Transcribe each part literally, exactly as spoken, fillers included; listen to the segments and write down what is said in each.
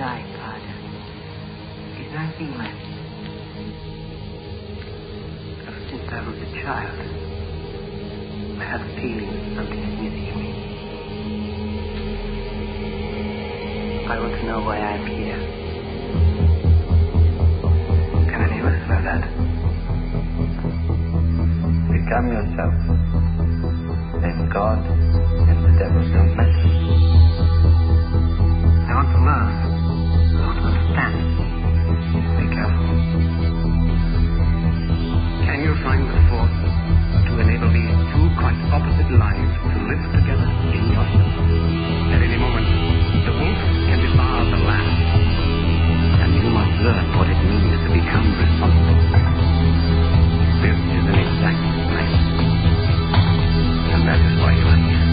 die, Father. There's nothing left. Ever since I was a child, I had a feeling that something is missing me. I want to know why I'm here. Can any of us know that? Become yourself. Then God and the devil don't mess. I want to learn. I want to understand. Be careful. Can you find the force to enable these two quite opposite lives to live together in yourself? At any moment, the wolf can devour the lamb. And you must learn what it means to become responsible. This is an exact plan. And that is why you are here.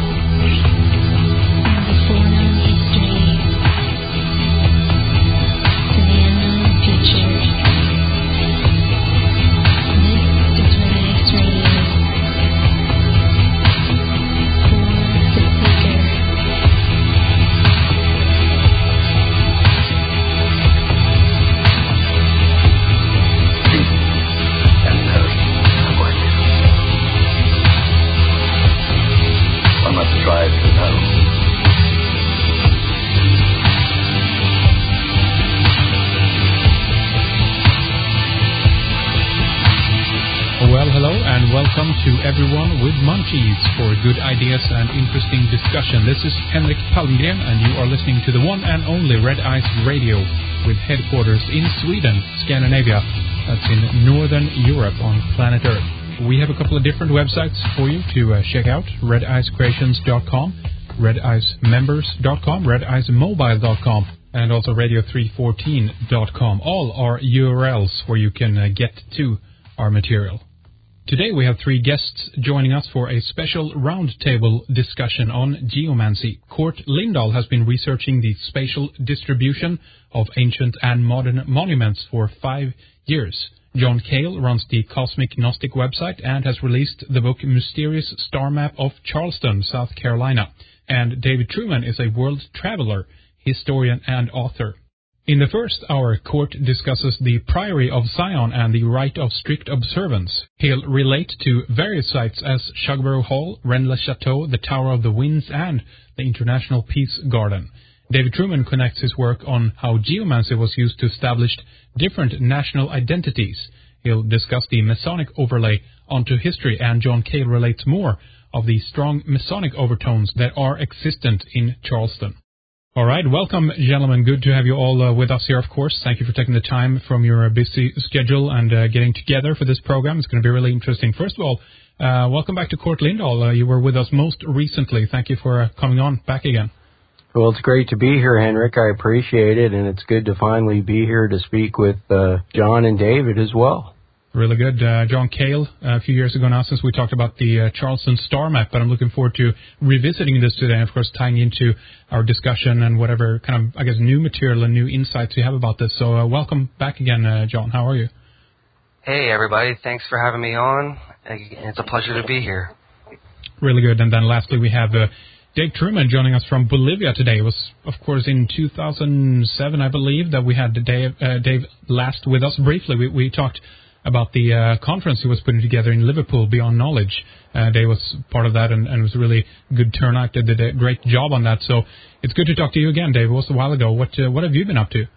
Welcome to everyone with Munchies for good ideas and interesting discussion. This is Henrik Palmgren, and you are listening to the one and only Red Ice Radio with headquarters in Sweden, Scandinavia. That's in Northern Europe on planet Earth. We have a couple of different websites for you to uh, check out: red ice creations dot com, red ice members dot com, red ice mobile dot com, and also radio three fourteen dot com. All are U R Ls where you can uh, get to our material. Today we have three guests joining us for a special roundtable discussion on geomancy. Kurt Lindahl has been researching the spatial distribution of ancient and modern monuments for five years. John Cale runs the Cosmic Gnostic website and has released the book Mysterious Star Map of Charleston, South Carolina. And David Truman is a world traveler, historian, and author. In the first hour, Kurt discusses the Priory of Zion and the rite of strict observance. He'll relate to various sites as Shugborough Hall, Rennes-le-Château, the Tower of the Winds, and the International Peace Garden. David Truman connects his work on how geomancy was used to establish different national identities. He'll discuss the Masonic overlay onto history, and John Cale relates more of the strong Masonic overtones that are existent in Charleston. All right, welcome, gentlemen. Good to have you all uh, with us here, of course. Thank you for taking the time from your uh, busy schedule and uh, getting together for this program. It's going to be really interesting. First of all, uh, welcome back to Kurt Lindahl. Uh, you were with us most recently. Thank you for uh, coming on back again. Well, it's great to be here, Henrik. I appreciate it, and it's good to finally be here to speak with uh, John and David as well. Really good. Uh, John Cale, uh, a few years ago now since we talked about the uh, Charleston Star Map, but I'm looking forward to revisiting this today and, of course, tying into our discussion and whatever kind of, I guess, new material and new insights you have about this. So uh, welcome back again, uh, John. How are you? Hey, everybody. Thanks for having me on. It's a pleasure to be here. Really good. And then lastly, we have uh, Dave Truman joining us from Bolivia today. It was, of course, in two thousand seven, I believe, that we had Dave, uh, Dave last with us briefly. We, we talked about the uh, conference he was putting together in Liverpool, Beyond Knowledge. Uh, Dave was part of that, and, and it was a really good turnout. Did a great job on that. So it's good to talk to you again, Dave. It was a while ago. What uh, what have you been up to?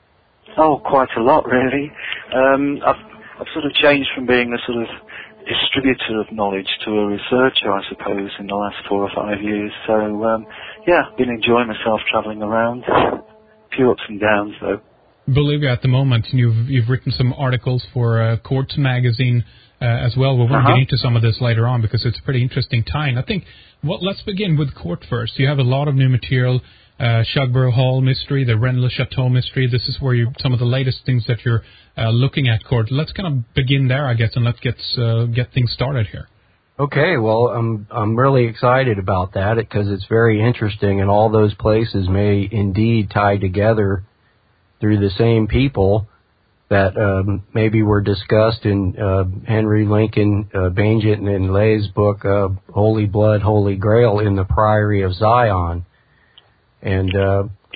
Oh, quite a lot, really. Um, I've, I've sort of changed from being a sort of distributor of knowledge to a researcher, I suppose, in the last four or five years. So, um, yeah, I've been enjoying myself travelling around. A few ups and downs, though. Bolivia at the moment, you've you've written some articles for uh, Quartz magazine uh, as well. We're going to uh-huh. get into some of this later on because it's a pretty interesting time. I think, well, let's begin with Quartz first. You have a lot of new material, uh, Shugborough Hall mystery, the Rennes-le-Château mystery. This is where you some of the latest things that you're uh, looking at, Quartz. Let's kind of begin there, I guess, and let's get uh, get things started here. Okay, well, I'm I'm really excited about that because it's very interesting, and all those places may indeed tie together through the same people that um, maybe were discussed in uh, Henry Lincoln, uh, Bainjit and Lay's book, uh, Holy Blood, Holy Grail in the Priory of Zion. And uh,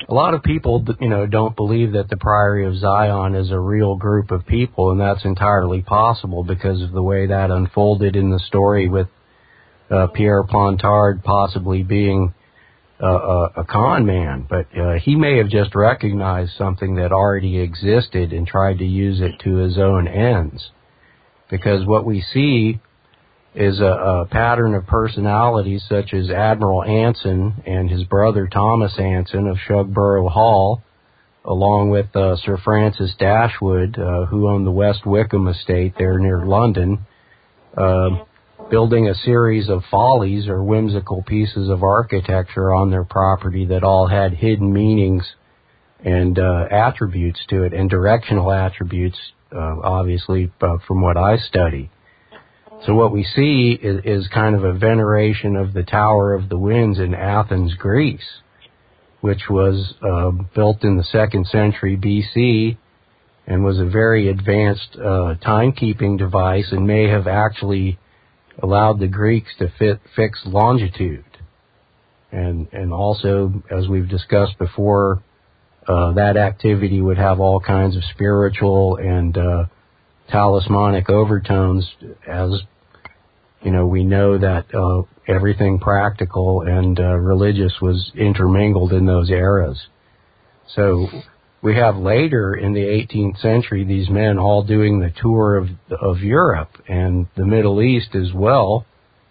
a lot of people, you know, don't believe that the Priory of Zion is a real group of people, and that's entirely possible because of the way that unfolded in the story with uh, Pierre Plantard possibly being uh, a, a con man. But uh, he may have just recognized something that already existed and tried to use it to his own ends. Because what we see is a, a pattern of personalities such as Admiral Anson and his brother Thomas Anson of Shugborough Hall, along with uh, Sir Francis Dashwood, uh, who owned the West Wickham estate there near London, uh, building a series of follies or whimsical pieces of architecture on their property that all had hidden meanings and uh, attributes to it, and directional attributes, uh, obviously, uh, from what I study. So what we see is, is kind of a veneration of the Tower of the Winds in Athens, Greece, which was uh, built in the second century B C and was a very advanced uh, timekeeping device and may have actually allowed the Greeks to fit, fix longitude. And, and also, as we've discussed before, uh, that activity would have all kinds of spiritual and uh, talismanic overtones, as you know, we know that uh, everything practical and uh, religious was intermingled in those eras. So we have later in the eighteenth century these men all doing the tour of of Europe and the Middle East as well,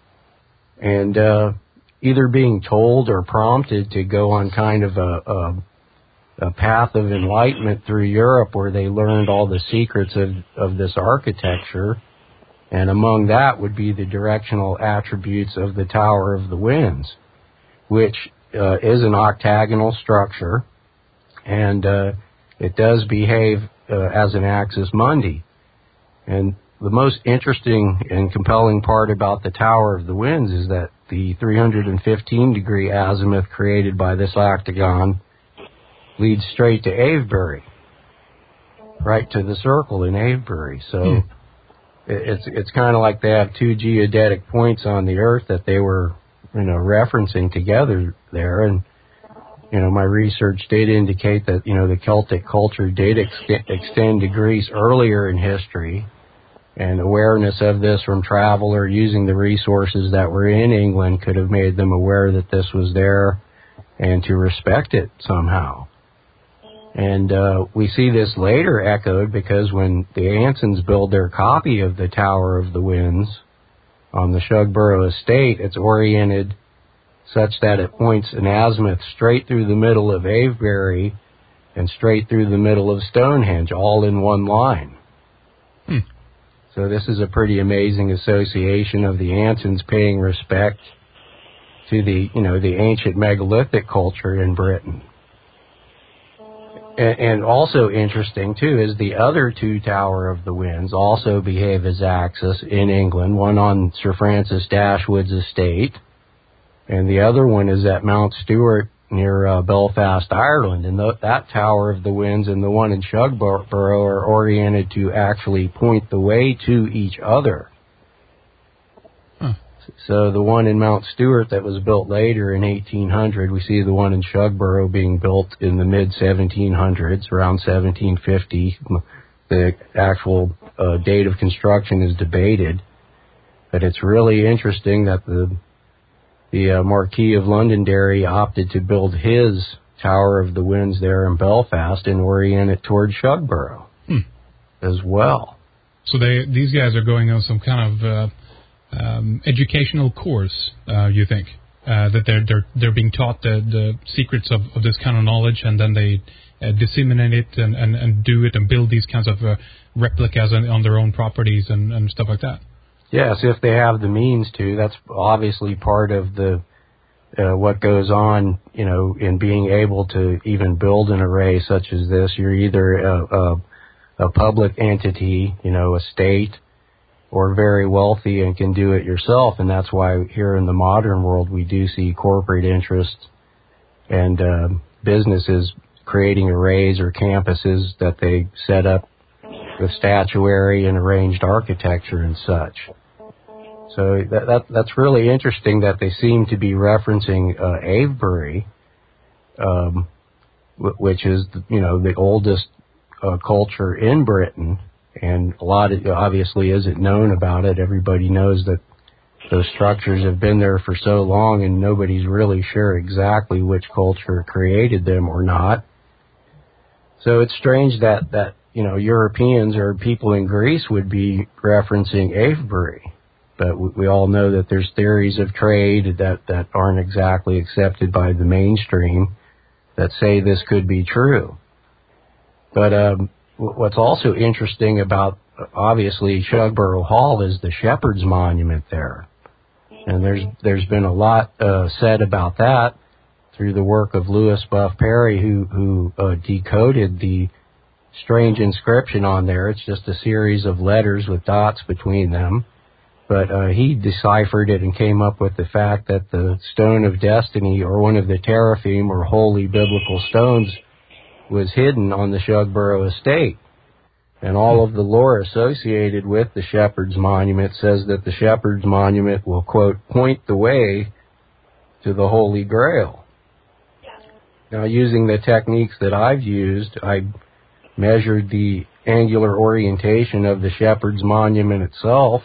and uh, either being told or prompted to go on kind of a, a a path of enlightenment through Europe where they learned all the secrets of, of this architecture, and among that would be the directional attributes of the Tower of the Winds, which uh, is an octagonal structure, and uh, it does behave uh, as an axis mundi. And the most interesting and compelling part about the Tower of the Winds is that the three hundred fifteen degree azimuth created by this octagon leads straight to Avebury, right to the circle in Avebury. So hmm. it's it's kind of like they have two geodetic points on the Earth that they were, you know, referencing together there. And you know, my research did indicate that, you know, the Celtic culture did ex- extend to Greece earlier in history, and awareness of this from travel or using the resources that were in England could have made them aware that this was there and to respect it somehow. And uh, we see this later echoed because when the Ansons build their copy of the Tower of the Winds on the Shugborough estate, it's oriented such that it points an azimuth straight through the middle of Avebury and straight through the middle of Stonehenge, all in one line. Hmm. So this is a pretty amazing association of the Ansons paying respect to the, you know, the ancient megalithic culture in Britain. And also interesting, too, is the other two Tower of the Winds also behave as axis in England, one on Sir Francis Dashwood's estate, and the other one is at Mount Stewart near uh, Belfast, Ireland. And th- that Tower of the Winds and the one in Shugborough are oriented to actually point the way to each other. Huh. So the one in Mount Stewart that was built later in eighteen hundred, we see the one in Shugborough being built in the mid seventeen hundreds, around seventeen fifty. The actual uh, date of construction is debated, but it's really interesting that the the uh, Marquis of Londonderry opted to build his Tower of the Winds there in Belfast and orient it toward Shugborough hmm. as well. So they these guys are going on some kind of uh, um, educational course, uh, you think? Uh, that they're they're they're being taught the, the secrets of, of this kind of knowledge, and then they uh, disseminate it and, and, and do it and build these kinds of uh, replicas on, on their own properties and, and stuff like that. Yes, if they have the means to. That's obviously part of the uh, what goes on, you know, in being able to even build an array such as this. You're either a, a, a public entity, you know, a state, or very wealthy and can do it yourself. And that's why here in the modern world we do see corporate interests and uh, businesses creating arrays or campuses that they set up with statuary and arranged architecture and such. So that, that that's really interesting that they seem to be referencing uh, Avebury. Um, which is, you know, the oldest uh, culture in Britain, and a lot of, obviously isn't known about it. Everybody knows that those structures have been there for so long, and nobody's really sure exactly which culture created them or not. So it's strange that, that you know, Europeans or people in Greece would be referencing Avebury. But we all know that there's theories of trade that, that aren't exactly accepted by the mainstream that say this could be true. But um, what's also interesting about, obviously, Shugborough Hall is the Shepherd's Monument there. And there's there's been a lot uh, said about that through the work of Lewis Buff Perry, who, who uh, decoded the strange inscription on there. It's just a series of letters with dots between them. But uh, he deciphered it and came up with the fact that the Stone of Destiny, or one of the Teraphim, or holy biblical stones, was hidden on the Shugborough estate. And all of the lore associated with the Shepherd's Monument says that the Shepherd's Monument will, quote, point the way to the Holy Grail. Now, using the techniques that I've used, I measured the angular orientation of the Shepherd's Monument itself,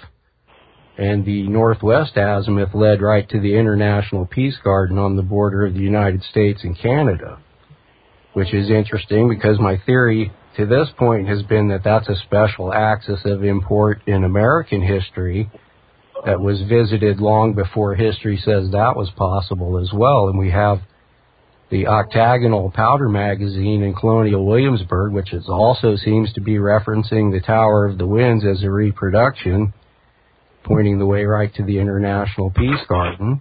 and the northwest azimuth led right to the International Peace Garden on the border of the United States and Canada, which is interesting because my theory to this point has been that that's a special axis of import in American history that was visited long before history says that was possible as well. And we have the octagonal powder magazine in Colonial Williamsburg, which is also seems to be referencing the Tower of the Winds as a reproduction, pointing the way right to the International Peace Garden.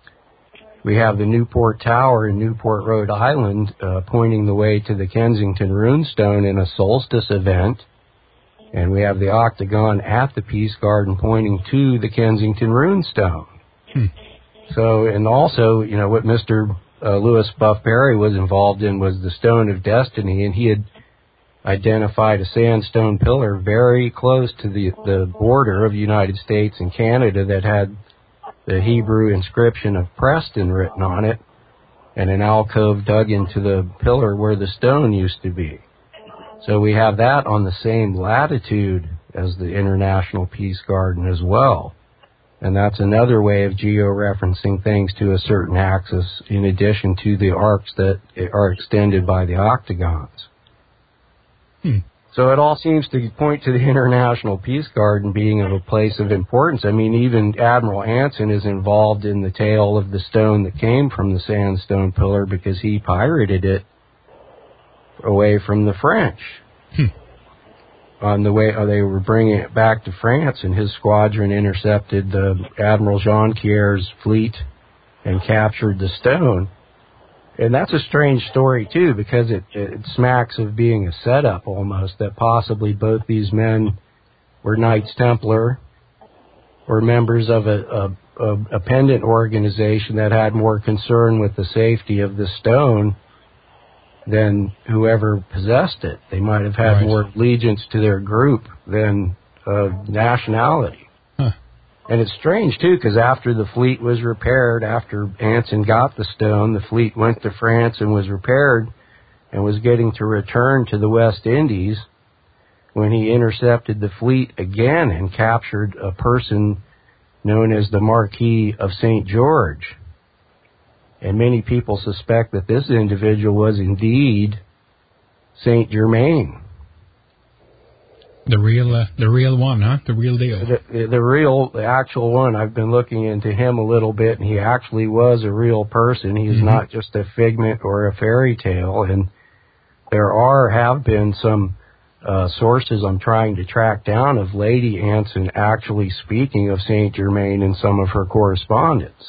We have the Newport Tower in Newport, Rhode Island, uh, pointing the way to the Kensington Runestone in a solstice event. And we have the Octagon at the Peace Garden pointing to the Kensington Runestone. Hmm. So, and also, you know, what Mister Uh, Lewis Buff Perry was involved in was the Stone of Destiny, and he had identified a sandstone pillar very close to the, the border of the United States and Canada that had the Hebrew inscription of Preston written on it, and an alcove dug into the pillar where the stone used to be. So we have that on the same latitude as the International Peace Garden as well. And that's another way of georeferencing things to a certain axis in addition to the arcs that are extended by the octagons. Hmm. So it all seems to point to the International Peace Garden being of a place of importance. I mean, even Admiral Anson is involved in the tale of the stone that came from the sandstone pillar because he pirated it away from the French. Hmm. On the way, uh, they were bringing it back to France, and his squadron intercepted the Admiral Jonquier's fleet and captured the stone. And that's a strange story, too, because it, it smacks of being a setup almost, that possibly both these men were Knights Templar or members of a, a, a, a pendant organization that had more concern with the safety of the stone than whoever possessed it. They might have had right. more allegiance to their group than uh, nationality. Huh. And it's strange, too, because after the fleet was repaired, after Anson got the stone, the fleet went to France and was repaired and was getting to return to the West Indies when he intercepted the fleet again and captured a person known as the Marquis of Saint George. And many people suspect that this individual was indeed Saint Germain. The real, uh, the real one, huh? The real deal. The, the real, the actual one. I've been looking into him a little bit, and he actually was a real person. He is mm-hmm. not just a figment or a fairy tale. And there are, have been some uh, sources I'm trying to track down of Lady Anson actually speaking of Saint Germain in some of her correspondence.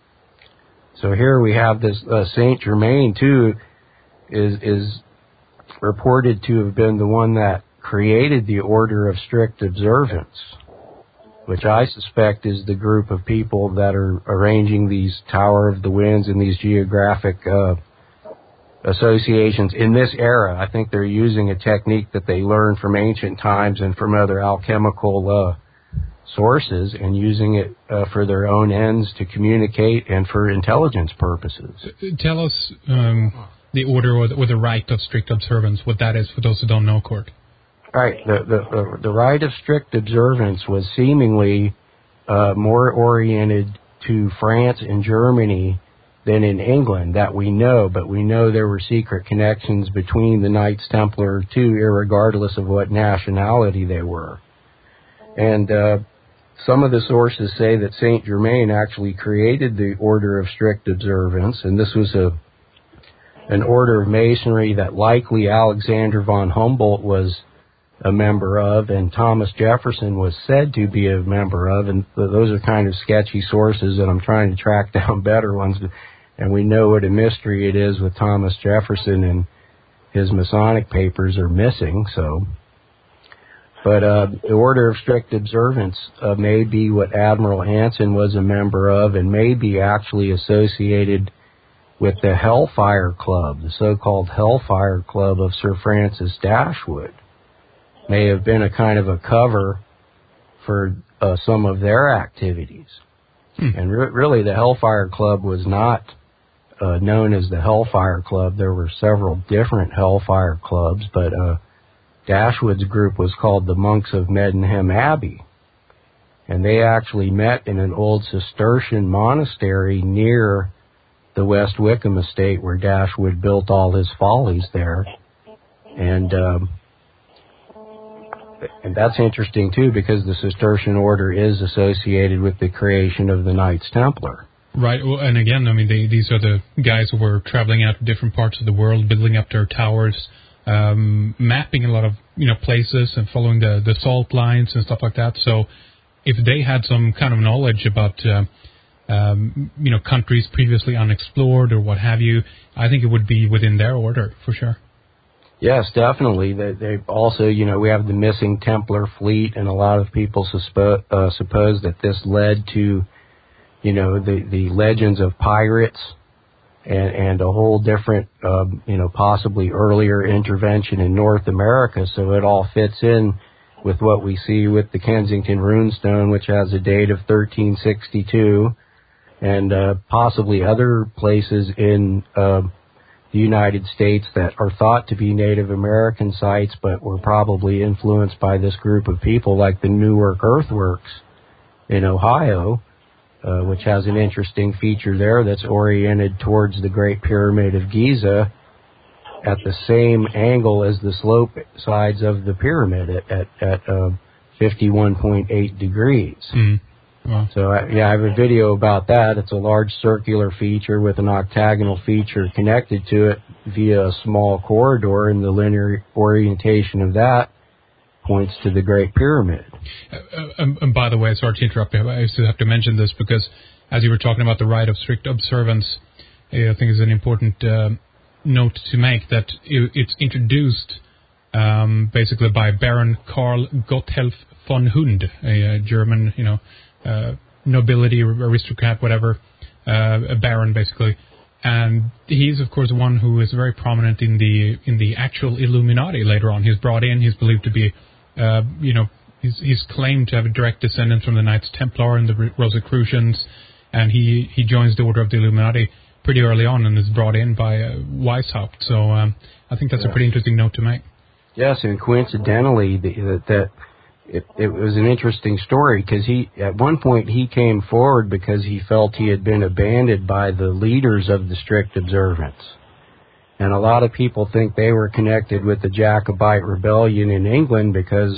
So here we have this uh, Saint Germain, too, is is reported to have been the one that created the Order of Strict Observance, which I suspect is the group of people that are arranging these Tower of the Winds and these geographic uh, associations in this era. I think they're using a technique that they learned from ancient times and from other alchemical uh sources and using it uh, for their own ends to communicate and for intelligence purposes. Tell us um, the order or the, or the rite of strict observance, what that is for those who don't know, Kurt. Right. The the the rite of strict observance was seemingly uh, more oriented to France and Germany than in England, that we know, but we know there were secret connections between the Knights Templar too, irregardless of what nationality they were. And uh, some of the sources say that Saint Germain actually created the Order of Strict Observance, and this was a an order of masonry that likely Alexander von Humboldt was a member of, and Thomas Jefferson was said to be a member of, and those are kind of sketchy sources, and I'm trying to track down better ones, and we know what a mystery it is with Thomas Jefferson, and his Masonic papers are missing, so... But uh, the Order of Strict Observance uh, may be what Admiral Anson was a member of, and may be actually associated with the Hellfire Club, the so-called Hellfire Club of Sir Francis Dashwood. May have been a kind of a cover for uh, some of their activities. Hmm. And re- really the Hellfire Club was not uh, known as the Hellfire Club. There were several different Hellfire Clubs, but uh, Dashwood's group was called the Monks of Meddenham Abbey. And they actually met in an old Cistercian monastery near the West Wickham estate where Dashwood built all his follies there. And... Um, And that's interesting, too, because the Cistercian order is associated with the creation of the Knights Templar. Right. Well, and again, I mean, they, these are the guys who were traveling out to different parts of the world, building up their towers, um, mapping a lot of, you know, places and following the, the salt lines and stuff like that. So if they had some kind of knowledge about, uh, um, you know, countries previously unexplored or what have you, I think it would be within their order, for sure. Yes, definitely. They, they also, you know, we have the missing Templar fleet, and a lot of people suspo- uh, suppose that this led to, you know, the, the legends of pirates and, and a whole different, um, you know, possibly earlier intervention in North America. So it all fits in with what we see with the Kensington Runestone, which has a date of thirteen sixty-two, and uh, possibly other places in uh, the United States that are thought to be Native American sites, but were probably influenced by this group of people, like the Newark Earthworks in Ohio, uh, which has an interesting feature there that's oriented towards the Great Pyramid of Giza at the same angle as the slope sides of the pyramid at, at, at uh, fifty-one point eight degrees. Mm. Wow. So, uh, yeah, I have a video about that. It's a large circular feature with an octagonal feature connected to it via a small corridor, and the linear orientation of that points to the Great Pyramid. Uh, um, and by the way, sorry to interrupt you, I still have to mention this because as you were talking about the rite of strict observance, I think it's an important uh, note to make that it, it's introduced um, basically by Baron Karl Gotthelf von Hund, a, a German, you know, Uh, nobility, aristocrat, whatever, uh, a baron, basically. And he's, of course, one who is very prominent in the in the actual Illuminati later on. He's brought in, he's believed to be, uh, you know, he's, he's claimed to have a direct descendant from the Knights Templar and the Rosicrucians, and he, he joins the Order of the Illuminati pretty early on and is brought in by uh, Weishaupt. So um, I think that's yes. a pretty interesting note to make. Yes, and coincidentally, the, that... that It, it was an interesting story because he, at one point, he came forward because he felt he had been abandoned by the leaders of the strict observance. And a lot of people think they were connected with the Jacobite rebellion in England because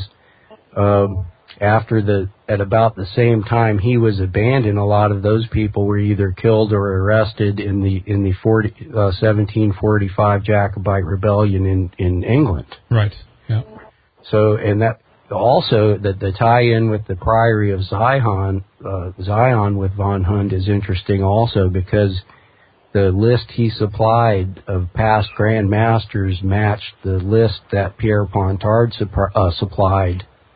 um, after the, at about the same time he was abandoned, a lot of those people were either killed or arrested in the in the forty, uh, seventeen forty-five Jacobite rebellion in, in England. Right. Yeah. So, and that. Also, the, the tie-in with the Priory of Zion, uh, Zion with von Hund is interesting also because the list he supplied of past Grand Masters matched the list that Pierre Pontard supri- uh, supplied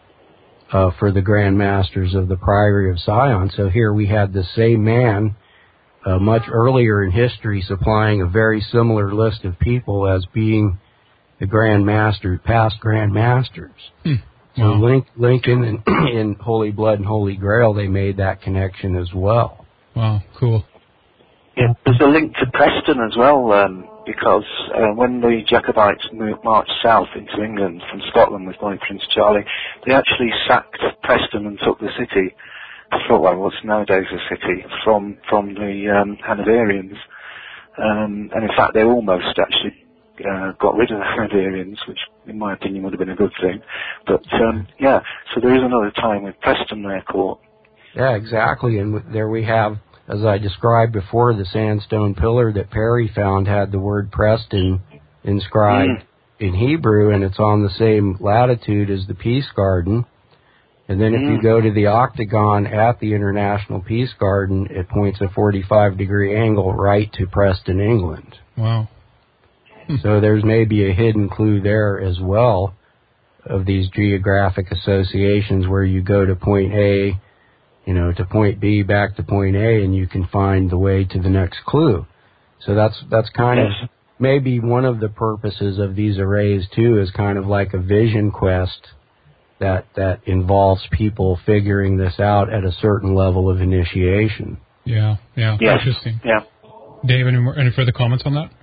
uh, for the Grand Masters of the Priory of Zion. So here we had the same man uh, much earlier in history supplying a very similar list of people as being the Grand Master, past Grand Masters. Hmm. So wow. Link, Lincoln and in Holy Blood and Holy Grail, they made that connection as well. Wow, cool. Yeah, there's a link to Preston as well, um, because uh, when the Jacobites moved, marched south into England from Scotland with Bonnie Prince Charlie, they actually sacked Preston and took the city, for well, what's nowadays a city, from from the um, Hanoverians. Um, and in fact, they almost actually uh, got rid of the Hanoverians, which, in my opinion, would have been a good thing. But um, yeah, so there is another time with Preston there caught. Yeah, exactly. And there we have, as I described before, the sandstone pillar that Perry found had the word Preston inscribed mm. in Hebrew, and it's on the same latitude as the Peace Garden. And then if mm. you go to the octagon at the International Peace Garden, it points a forty-five degree angle right to Preston, England. Wow. So there's maybe a hidden clue there as well of these geographic associations where you go to point A, you know, to point B, back to point A, and you can find the way to the next clue. So that's that's kind yes. of maybe one of the purposes of these arrays, too, is kind of like a vision quest that that involves people figuring this out at a certain level of initiation. Yeah, yeah, yes. interesting. Yeah. Dave, any, more, any further comments on that?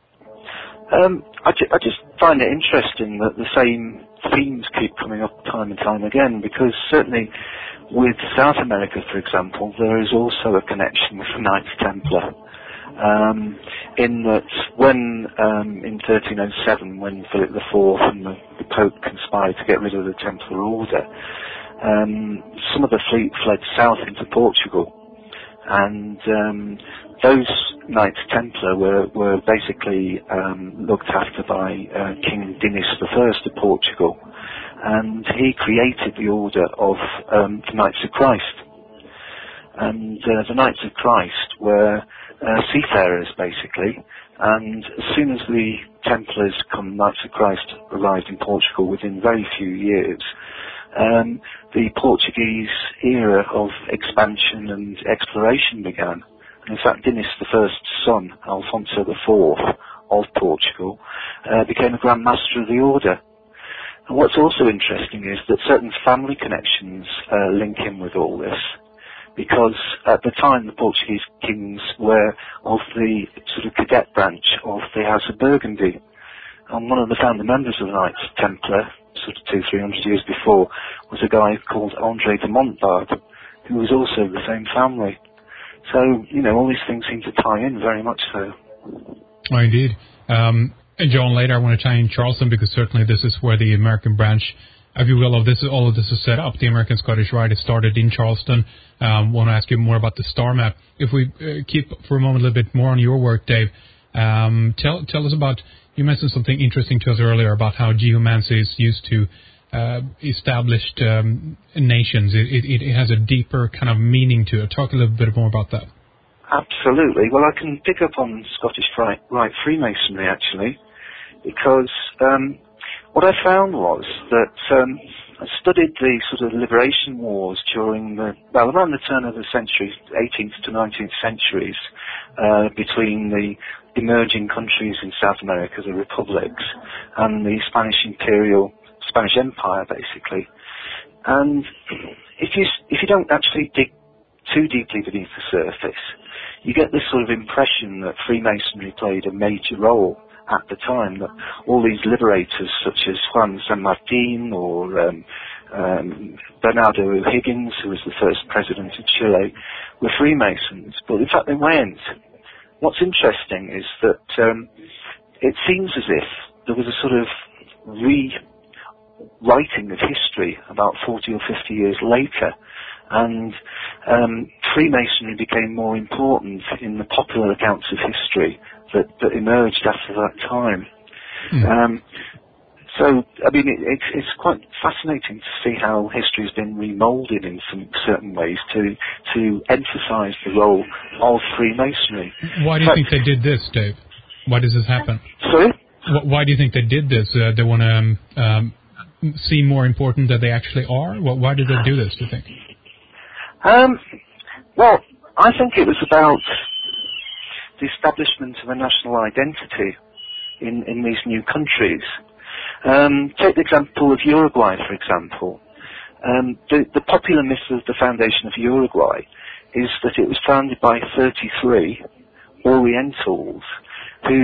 Um, I, ju- I just find it interesting that the same themes keep coming up time and time again, because certainly with South America, for example, there is also a connection with the Knights Templar. Um, in that when, um, in thirteen oh seven, when Philip the Fourth and the, the Pope conspired to get rid of the Templar Order, um, some of the fleet fled south into Portugal. And um, those Knights Templar were, were basically um, looked after by uh, King Dinis the First of Portugal. And he created the order of um, the Knights of Christ. And uh, the Knights of Christ were uh, seafarers, basically. And as soon as the Templars, come Knights of Christ, arrived in Portugal within very few years, um, the Portuguese era of expansion and exploration began. And in fact, Dinis the First's son, Alfonso the Fourth of Portugal, uh, became a Grand Master of the Order. And what's also interesting is that certain family connections uh, link in with all this, because at the time the Portuguese kings were of the sort of cadet branch of the House of Burgundy. And one of the founder members of the Knights Templar, sort of two, three hundred years before, was a guy called Andre de Montbard, who was also the same family. So, you know, all these things seem to tie in very much so. Oh, indeed. Um, and John, later I want to tie in Charleston, because certainly this is where the American branch, if you will, of this, all of this is set up. The American Scottish Rite started in Charleston. Um, want to ask you more about the star map. If we uh, keep for a moment a little bit more on your work, Dave, um, tell tell us about, you mentioned something interesting to us earlier about how geomancy is used to uh, established um, nations. It, it, it has a deeper kind of meaning to it. Talk a little bit more about that. Absolutely. Well, I can pick up on Scottish Rite, Rite Freemasonry, actually, because um, what I found was that um, I studied the sort of liberation wars during the, well, around the turn of the century, eighteenth to nineteenth centuries, uh, between the emerging countries in South America, the republics, and the Spanish imperial, Spanish Empire, basically. And if you, if you don't actually dig too deeply beneath the surface, you get this sort of impression that Freemasonry played a major role at the time, that all these liberators such as Juan San Martin or um, um, Bernardo O'Higgins, who was the first president of Chile, were Freemasons, but in fact they weren't. What's interesting is that um, it seems as if there was a sort of rewriting of history about forty or fifty years later, and um, Freemasonry became more important in the popular accounts of history that, that emerged after that time. Mm. Um, so, I mean, it, it's, it's quite fascinating to see how history has been remoulded in some certain ways to to emphasise the role of Freemasonry. Why do you but, think they did this, Dave? Why does this happen? Sorry? Why do you think they did this? Uh, they want to um, um, seem more important than they actually are? Why did they do this, do you think? Um, well, I think it was about the establishment of a national identity in, in these new countries. Um, take the example of Uruguay, for example. Um, the, the popular myth of the foundation of Uruguay is that it was founded by thirty-three Orientals who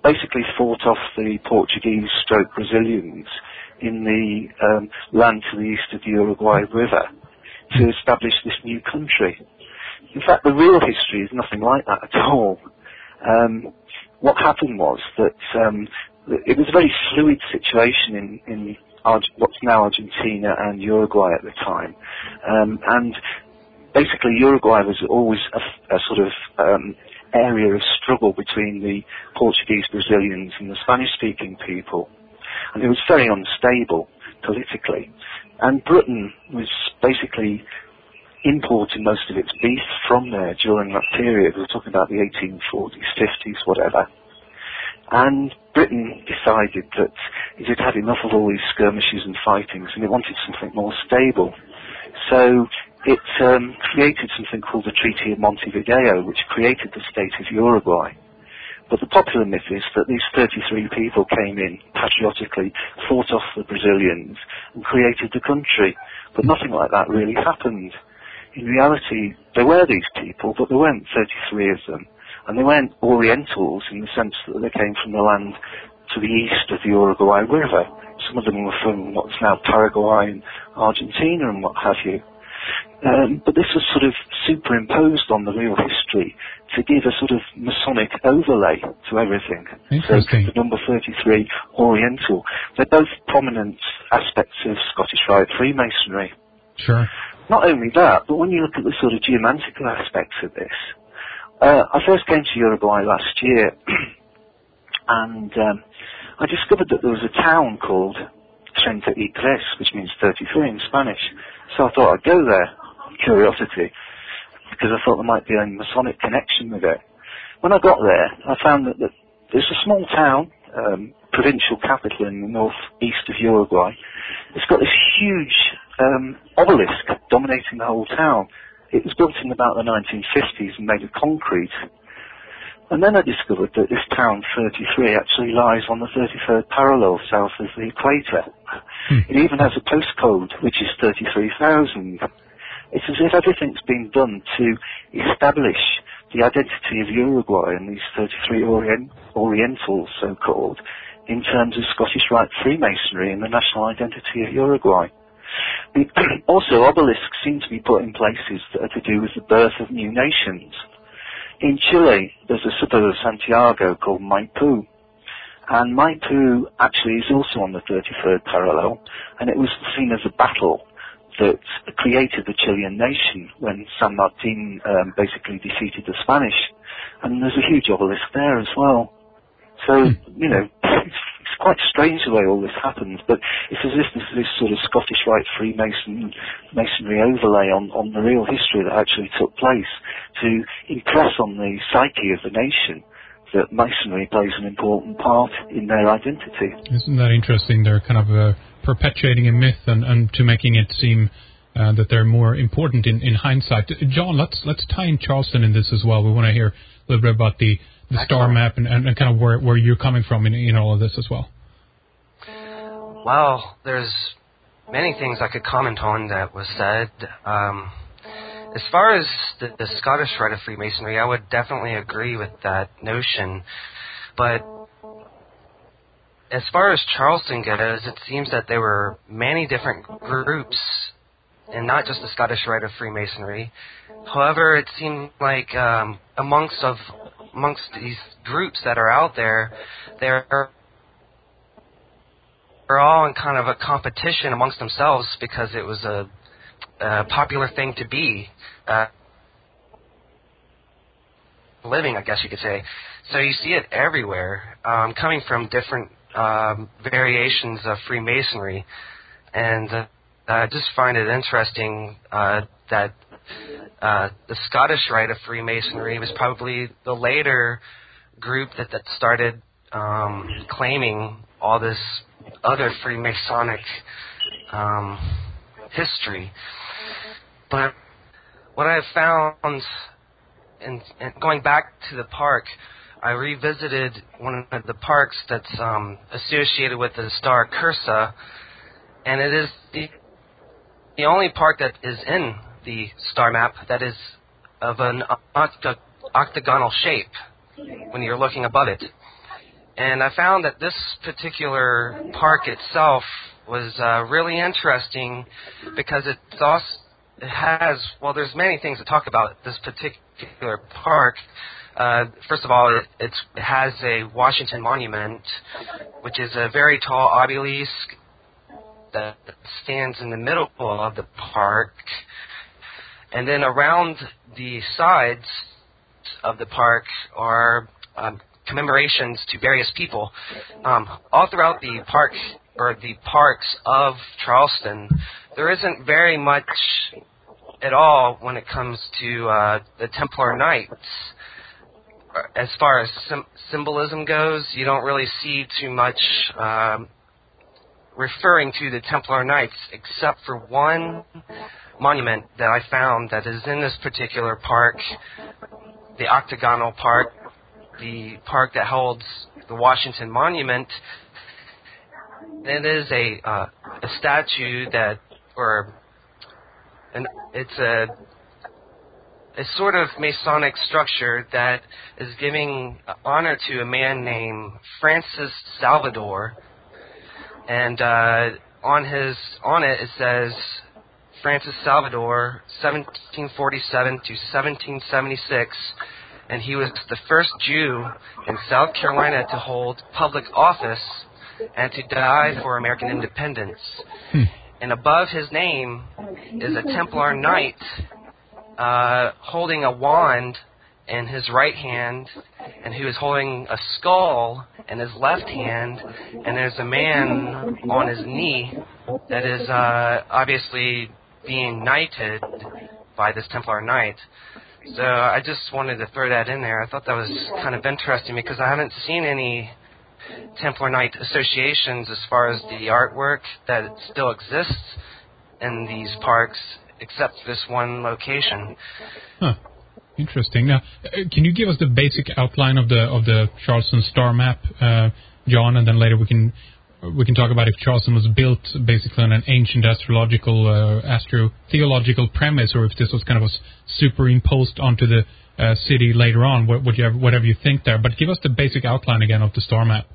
basically fought off the Portuguese stroke Brazilians in the um, land to the east of the Uruguay River to establish this new country. In fact, the real history is nothing like that at all. Um, what happened was that um, it was a very fluid situation in, in Arge- what's now Argentina and Uruguay at the time. Um, and basically Uruguay was always a, a sort of um, area of struggle between the Portuguese Brazilians and the Spanish-speaking people. And it was very unstable politically. And Britain was basically importing most of its beef from there during that period. We're talking about the eighteen forties, fifties, whatever. And Britain decided that it had had enough of all these skirmishes and fightings and it wanted something more stable. So it um, created something called the Treaty of Montevideo, which created the state of Uruguay. But the popular myth is that these thirty-three people came in patriotically, fought off the Brazilians, and created the country. But nothing like that really happened. In reality, there were these people, but there weren't thirty-three of them. And they weren't Orientals in the sense that they came from the land to the east of the Uruguay River. Some of them were from what's now Paraguay and Argentina and what have you. Um, but this was sort of superimposed on the real history to give a sort of Masonic overlay to everything. Interesting. So the number thirty-three, Oriental, they're both prominent aspects of Scottish Rite Freemasonry. Sure. Not only that, but when you look at the sort of geomantical aspects of this, uh, I first came to Uruguay last year, and um, I discovered that there was a town called Treinta y Tres, which means thirty-three in Spanish. So I thought I'd go there, curiosity, because I thought there might be a Masonic connection with it. When I got there, I found that, that there's a small town, um, provincial capital in the northeast of Uruguay. It's got this huge um, obelisk dominating the whole town. It was built in about the nineteen fifties and made of concrete. And then I discovered that this town, thirty-three, actually lies on the thirty-third parallel south of the equator. Hmm. It even has a postcode, which is thirty-three thousand. It's as if everything's been done to establish the identity of Uruguay and these thirty-three Orient- Orientals, so-called, in terms of Scottish Rite Freemasonry and the national identity of Uruguay. Also, obelisks seem to be put in places that are to do with the birth of new nations. In Chile, there's a suburb of Santiago called Maipú, and Maipú actually is also on the thirty-third parallel, and it was seen as a battle that created the Chilean nation when San Martin um, basically defeated the Spanish, and there's a huge obelisk there as well. So, you know, it's, it's quite strange the way all this happens, but it's as if there's this sort of Scottish Rite Freemason masonry overlay on, on the real history that actually took place to impress on the psyche of the nation that masonry plays an important part in their identity. Isn't that interesting? They're kind of uh, perpetuating a myth and, and to making it seem uh, that they're more important in, in hindsight. John, let's let's tie in Charleston in this as well. We want to hear a little bit about the the star map and, and, and kind of where, where you're coming from in, in all of this as well. Well, there's many things I could comment on that was said. Um, as far as the, the Scottish Rite of Freemasonry, I would definitely agree with that notion. But as far as Charleston goes, it seems that there were many different groups, and not just the Scottish Rite of Freemasonry. However, it seemed like um, amongst of amongst these groups that are out there, they're, they're all in kind of a competition amongst themselves because it was a, a popular thing to be uh, living, I guess you could say. So you see it everywhere, um, coming from different um, variations of Freemasonry, and uh, I just find it interesting uh, that Uh, the Scottish Rite of Freemasonry was probably the later group that, that started um, claiming all this other Freemasonic um, history. But what I found, in, in going back to the park, I revisited one of the parks that's um, associated with the star Cursa, and it is the, the only park that is in the star map that is of an octa- octagonal shape when you're looking above it. And I found that this particular park itself was uh, really interesting because it's also, it has, well, there's many things to talk about this particular park. Uh, first of all, it, it's, it has a Washington Monument, which is a very tall obelisk that stands in the middle of the park. And then around the sides of the park are um, commemorations to various people. Um, all throughout the park, or the parks of Charleston, there isn't very much at all when it comes to uh, the Templar Knights. As far as sim- symbolism goes, you don't really see too much um, referring to the Templar Knights, except for one monument that I found that is in this particular park, the Octagonal Park, the park that holds the Washington Monument. It is a uh, a statue that, or an, it's a a sort of Masonic structure that is giving honor to a man named Francis Salvador, and uh, on his on it it says Francis Salvador, seventeen forty-seven to seventeen seventy-six, and he was the first Jew in South Carolina to hold public office and to die for American independence. Hmm. And above his name is a Templar Knight uh, holding a wand in his right hand, and he was holding a skull in his left hand, and there's a man on his knee that is uh, obviously being knighted by this Templar Knight. So I just wanted to throw that in there. I thought that was kind of interesting because I haven't seen any Templar Knight associations as far as the artwork that still exists in these parks, except this one location. Huh. Interesting. Now, uh, can you give us the basic outline of the of the Charleston star map, uh, John, and then later we can we can talk about if Charleston was built basically on an ancient astrological, uh, astro-theological premise, or if this was kind of was superimposed onto the uh, city later on, whatever, whatever you think there. But give us the basic outline again of the star map.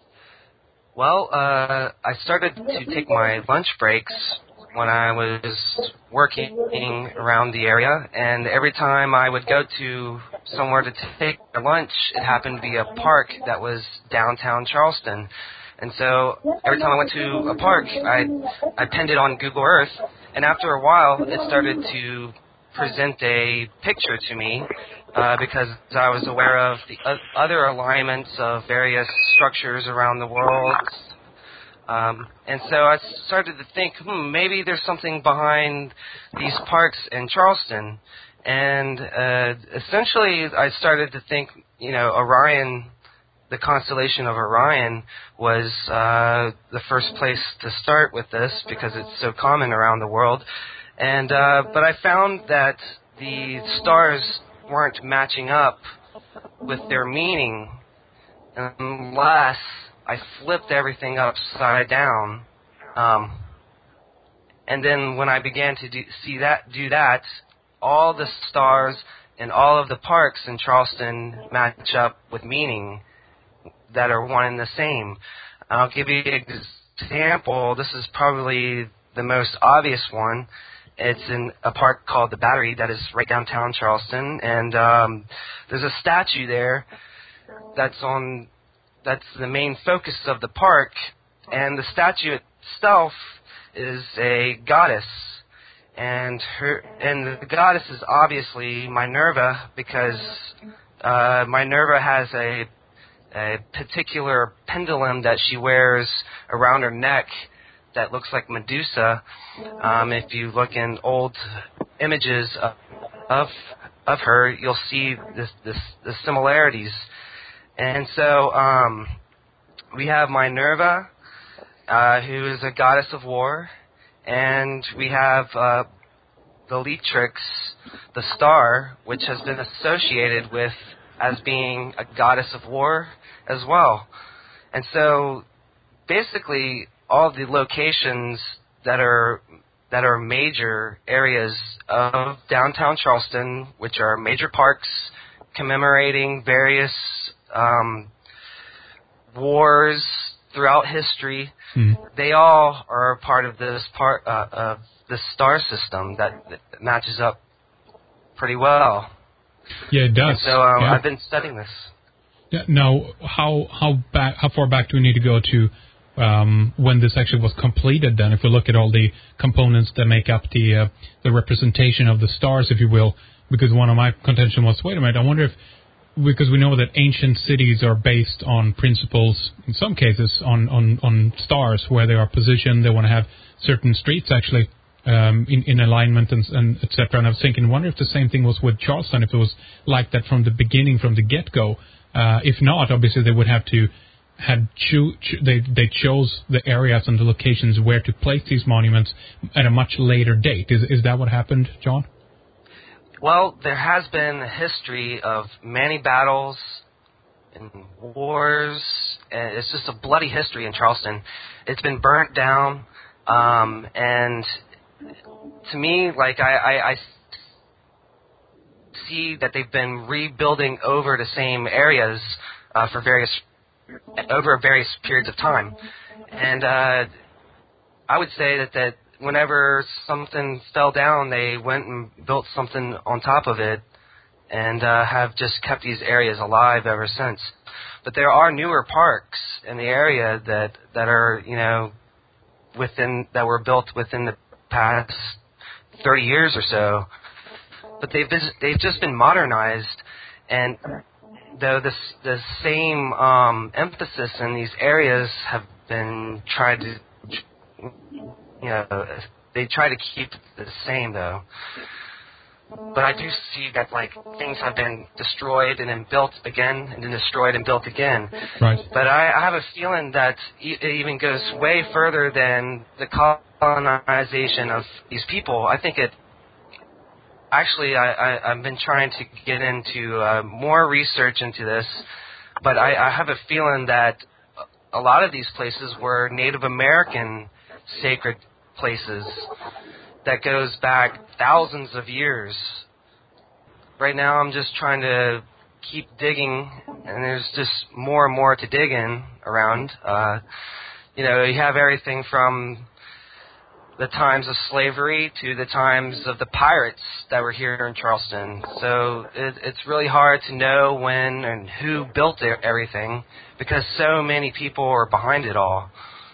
Well, uh, I started to take my lunch breaks when I was working around the area, and every time I would go to somewhere to take my lunch, it happened to be a park that was downtown Charleston. And so every time I went to a park, I I pinned it on Google Earth, and after a while, it started to present a picture to me uh, because I was aware of the uh, other alignments of various structures around the world. Um, and so I started to think, hmm, maybe there's something behind these parks in Charleston. And uh, essentially, I started to think, you know, Orion, the constellation of Orion, was uh, the first place to start with this because it's so common around the world. And uh, but I found that the stars weren't matching up with their meaning unless I flipped everything upside down. Um, and then when I began to do, see that, do that, all the stars in all of the parks in Charleston match up with meaning that are one and the same. I'll give you an example. This is probably the most obvious one. It's in a park called the Battery that is right downtown Charleston, and um, there's a statue there that's on that's the main focus of the park, and the statue itself is a goddess, and her and the goddess is obviously Minerva because uh, Minerva has a a particular pendulum that she wears around her neck that looks like Medusa. Um, if you look in old images of of, of her, you'll see this, this, the similarities. And so um, we have Minerva, uh, who is a goddess of war, and we have uh, the Letrix, the star, which has been associated with as being a goddess of war as well. And so basically all the locations that are that are major areas of downtown Charleston, which are major parks commemorating various um, wars throughout history, mm. they all are part of this part uh, of this star system that, that matches up pretty well. Yeah, it does. And so um, yeah. I've been studying this. Yeah, now, how how back how far back do we need to go to um, when this actually was completed? Then, if we look at all the components that make up the uh, the representation of the stars, if you will, because one of my contention was, wait a minute, I wonder if, because we know that ancient cities are based on principles, in some cases, on on, on stars where they are positioned. They want to have certain streets actually um, in in alignment and, and et cetera. And I was thinking, wonder if the same thing was with Charleston, if it was like that from the beginning, from the get go. Uh, if not, obviously they would have to had cho- cho- they they chose the areas and the locations where to place these monuments at a much later date. Is is that what happened, John? Well, there has been a history of many battles and wars, and it's just a bloody history in Charleston. It's been burnt down, um, and to me, like I. I, I see that they've been rebuilding over the same areas uh, for various over various periods of time, and uh, I would say that, that whenever something fell down, they went and built something on top of it, and uh, have just kept these areas alive ever since. But there are newer parks in the area that that are you know within that were built within the past thirty years or so. But they've been, they've just been modernized, and though this the same um, emphasis in these areas have been tried to, you know, they try to keep it the same though. But I do see that like things have been destroyed and then built again, and then destroyed and built again. Right. But I, I have a feeling that it even goes way further than the colonization of these people. I think it. Actually, I, I, I've been trying to get into uh, more research into this, but I, I have a feeling that a lot of these places were Native American sacred places that goes back thousands of years. Right now, I'm just trying to keep digging, and there's just more and more to dig in around. Uh, you know, you have everything from the times of slavery to the times of the pirates that were here in Charleston. So it, it's really hard to know when and who built everything because so many people are behind it all.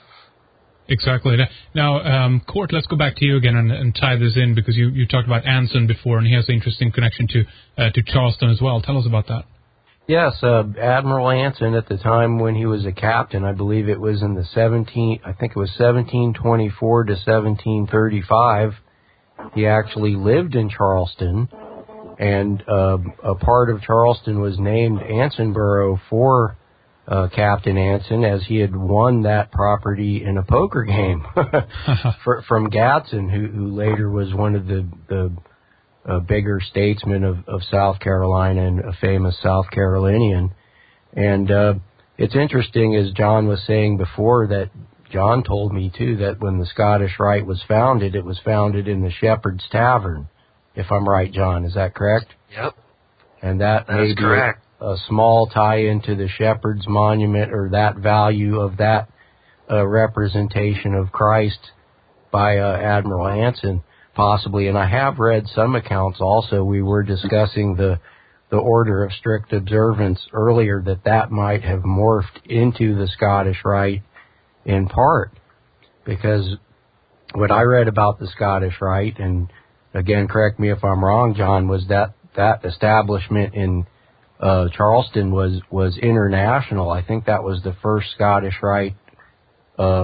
Exactly. Now, um, Court, let's go back to you again and, and tie this in because you, you talked about Anson before, and he has an interesting connection to uh, to Charleston as well. Tell us about that. Yes, uh, Admiral Anson, at the time when he was a captain, I believe it was in the seventeen, I think it was seventeen twenty-four to seventeen thirty-five, he actually lived in Charleston, and uh, a part of Charleston was named Ansonboro for uh, Captain Anson, as he had won that property in a poker game for, from Gadsden, who, who later was one of the, the a bigger statesman of, of South Carolina and a famous South Carolinian. And uh, it's interesting, as John was saying before, that John told me, too, that when the Scottish Rite was founded, it was founded in the Shepherd's Tavern, if I'm right, John. Is that correct? Yep. And that, that may is be correct. A, a small tie-in to the Shepherd's Monument, or that value of that uh, representation of Christ by uh, Admiral Anson. Possibly, and I have read some accounts also. We were discussing the the order of strict observance earlier, that that might have morphed into the Scottish Rite in part, because what I read about the Scottish Rite, and again, correct me if I'm wrong, John, was that that establishment in uh, Charleston was, was international. I think that was the first Scottish Rite uh,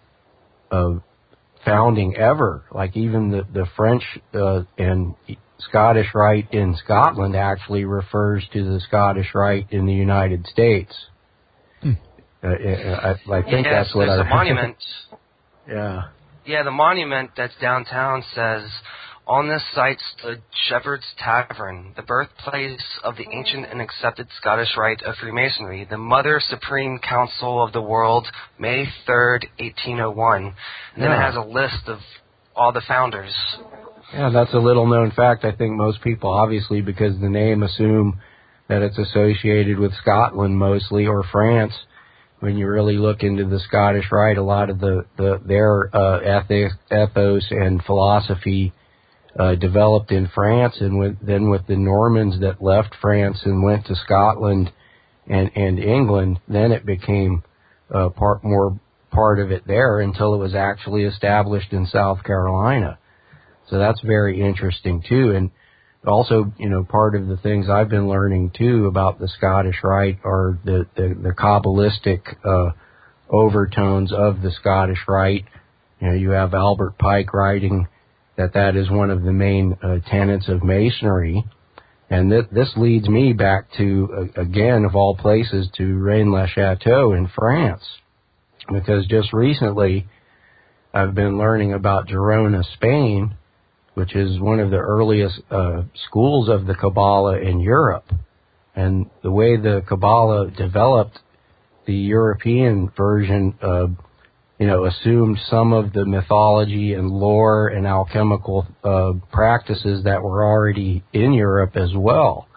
uh founding ever. Like even the, the French uh, and Scottish Rite in Scotland actually refers to the Scottish Rite in the United States. Hmm. Uh, I, I think yes, that's what there's I a monument. Yeah. Yeah, the monument that's downtown says, "On this site stood Shepherd's Tavern, the birthplace of the ancient and accepted Scottish Rite of Freemasonry, the Mother Supreme Council of the World, May third, eighteen oh one. And then yeah. it has a list of all the founders. Yeah, that's a little-known fact. I think most people, obviously, because the name, assume that it's associated with Scotland mostly, or France. when you really look into the Scottish Rite, a lot of the, the their uh, ethic, ethos and philosophy uh, developed in France, and with, then with the Normans that left France and went to Scotland and, and England, then it became uh, part more part of it there until it was actually established in South Carolina. So that's very interesting too. And also, you know, part of the things I've been learning too about the Scottish Rite are the, the, the Kabbalistic uh, overtones of the Scottish Rite. You know, you have Albert Pike writing that that is one of the main uh, tenets of Masonry. And th- this leads me back to, uh, again, of all places, to Rennes-le-Château in France. Because just recently I've been learning about Girona, Spain, which is one of the earliest uh, schools of the Kabbalah in Europe. And the way the Kabbalah developed, the European version, uh, you know, assumed some of the mythology and lore and alchemical uh, practices that were already in Europe as well.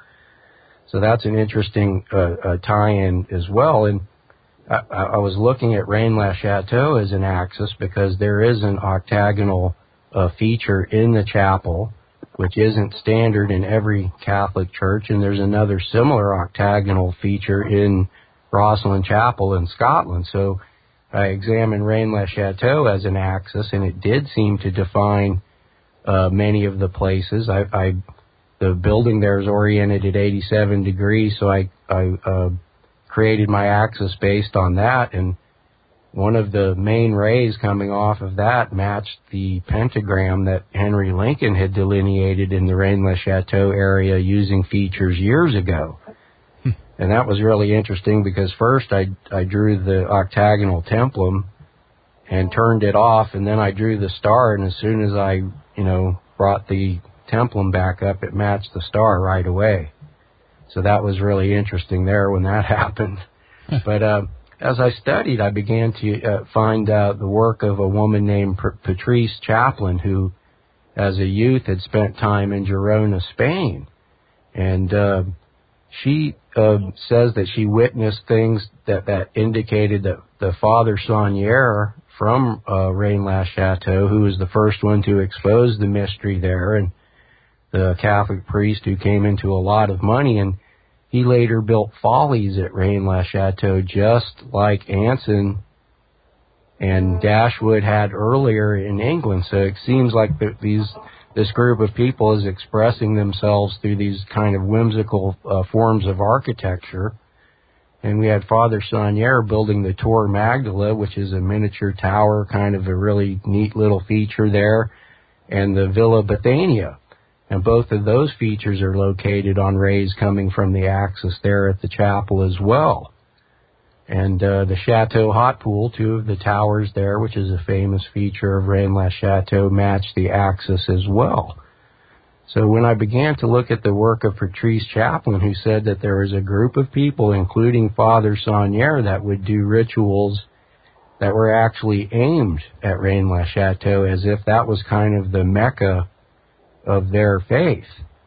So that's an interesting uh, uh, tie-in as well. And I, I was looking at Rennes-le-Château as an axis because there is an octagonal uh, feature in the chapel, which isn't standard in every Catholic church, and there's another similar octagonal feature in Rosslyn Chapel in Scotland. So I examined Rennes-le-Château as an axis, and it did seem to define uh, many of the places. I, I the building there is oriented at eighty-seven degrees, so I, I uh, created my axis based on that, and one of the main rays coming off of that matched the pentagram that Henry Lincoln had delineated in the Rennes-le-Château area using features years ago. And that was really interesting because first I, I drew the octagonal templum and turned it off, and then I drew the star, and as soon as I, you know, brought the templum back up, it matched the star right away. So that was really interesting there when that happened. But uh, as I studied, I began to uh, find out the work of a woman named P- Patrice Chaplin, who, as a youth, had spent time in Girona, Spain. And uh, she uh, says that she witnessed things that, that indicated that the Father Saunière from uh, Rennes-le-Château, who was the first one to expose the mystery there, and the Catholic priest who came into a lot of money, and he later built follies at Rennes-le-Château just like Anson and Dashwood had earlier in England. So it seems like the, these this group of people is expressing themselves through these kind of whimsical uh, forms of architecture. And we had Father Saunière building the Tour Magdala, which is a miniature tower, kind of a really neat little feature there, and the Villa Bethania. And both of those features are located on rays coming from the axis there at the chapel as well. And uh, the Chateau Hot Pool, two of the towers there, which is a famous feature of Rennes-le-Château, match the axis as well. So when I began to look at the work of Patrice Chaplin, who said that there was a group of people, including Father Saunière, that would do rituals that were actually aimed at Rennes-le-Château, as if that was kind of the Mecca of their faith.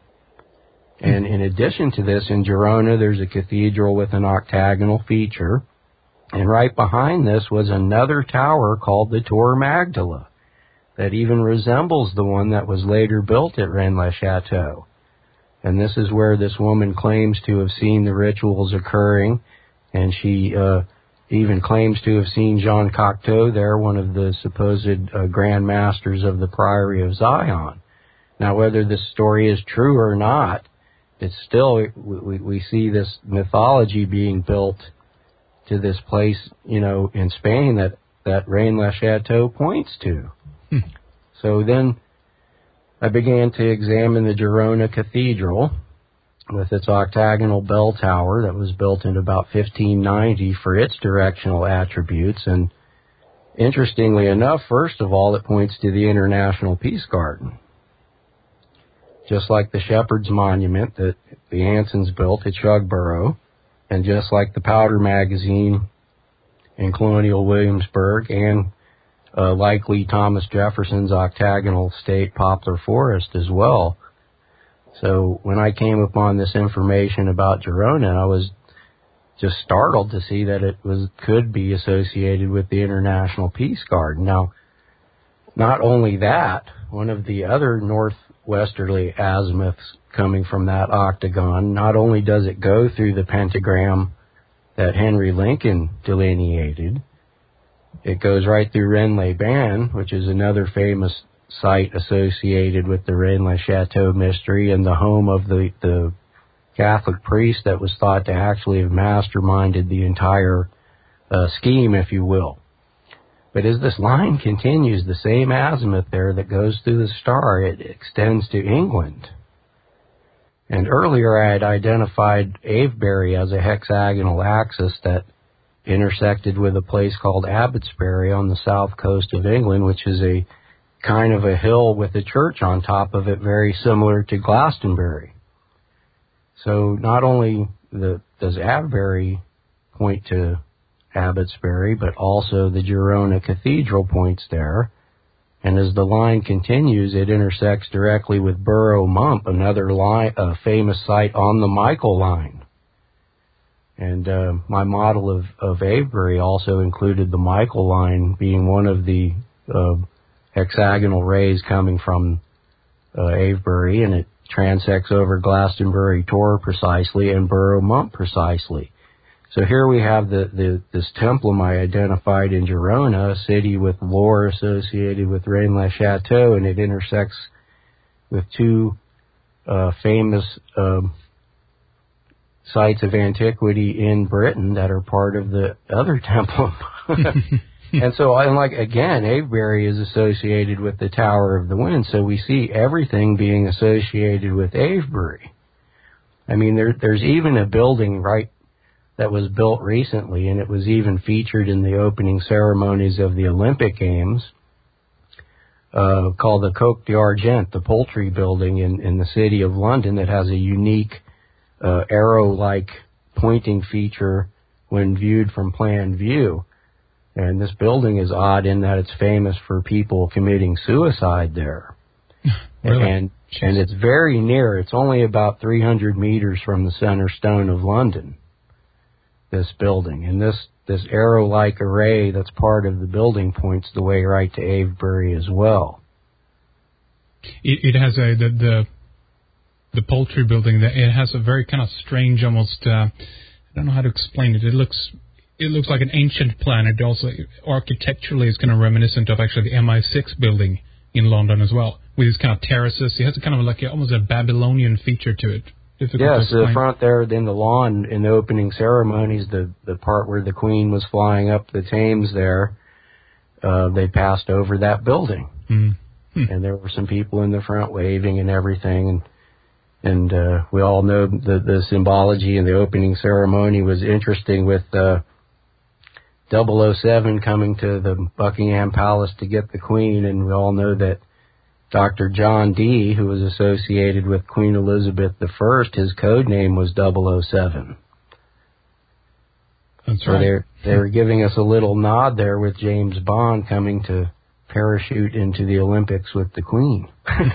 And in addition to this, in Girona, there's a cathedral with an octagonal feature. And right behind this was another tower called the Tour Magdala that even resembles the one that was later built at Rennes-le-Château. And this is where this woman claims to have seen the rituals occurring, and she uh, even claims to have seen Jean Cocteau there, one of the supposed uh, Grand Masters of the Priory of Zion. Now, whether this story is true or not, it's still, we, we see this mythology being built to this place, you know, in Spain that, that Rennes-le-Château points to. Hmm. So then I began to examine the Girona Cathedral with its octagonal bell tower that was built in about fifteen ninety for its directional attributes. And interestingly enough, first of all, it points to the International Peace Garden. Just like the Shepherd's Monument that the Ansons built at Shugborough, and just like the Powder Magazine in Colonial Williamsburg, and uh, likely Thomas Jefferson's octagonal state poplar forest as well. So when I came upon this information about Girona, I was just startled to see that it was could be associated with the International Peace Guard. Now, not only that, one of the other northwesterly azimuths coming from that octagon, not only does it go through the pentagram that Henry Lincoln delineated, it goes right through Rennes-les-Bains, which is another famous site associated with the Rennes-le-Château mystery and the home of the, the Catholic priest that was thought to actually have masterminded the entire uh, scheme, if you will. But as this line continues, the same azimuth there that goes through the star, it extends to England. And earlier I had identified Avebury as a hexagonal axis that intersected with a place called Abbotsbury on the south coast of England, which is a kind of a hill with a church on top of it, very similar to Glastonbury. So not only the, does Avebury point to Abbotsbury, but also the Girona Cathedral points there. And as the line continues, it intersects directly with Burrow Mump, another line, a famous site on the Michael line. And uh, my model of, of Avebury also included the Michael line being one of the uh, hexagonal rays coming from uh, Avebury, and it transects over Glastonbury Tor precisely and Burrow Mump precisely. So here we have the, the this templum I identified in Girona, a city with lore associated with Rennes-le-Château, and it intersects with two uh, famous um, sites of antiquity in Britain that are part of the other templum. And so, and like again, Avebury is associated with the Tower of the Wind, so we see everything being associated with Avebury. I mean, there, there's even a building right that was built recently, and it was even featured in the opening ceremonies of the Olympic Games, uh, called the Coq d'Argent, the poultry building in, in the city of London that has a unique uh, arrow-like pointing feature when viewed from plan view. And this building is odd in that it's famous for people committing suicide there. Really? And and it's very near. It's only about three hundred meters from the center stone of London, this building. And this, this arrow-like array that's part of the building points the way right to Avebury as well. It, it has a, the, the, the poultry building, that it has a very kind of strange, almost, uh, I don't know how to explain it. It looks... It looks like an ancient planet. Also, architecturally, is kind of reminiscent of actually the M I six building in London as well, with these kind of terraces. It has a kind of like a, almost a Babylonian feature to it. Difficult yes, the front there in the lawn in the opening ceremonies, the the part where the Queen was flying up the Thames there, uh, they passed over that building, mm. hmm. and there were some people in the front waving and everything, and and uh, we all know the the symbology in the opening ceremony was interesting with. Uh, double oh seven coming to the Buckingham Palace to get the Queen, and we all know that Doctor John Dee, who was associated with Queen Elizabeth the First, his code name was double oh seven. That's so right. they're, they're giving us a little nod there with James Bond coming to parachute into the Olympics with the Queen.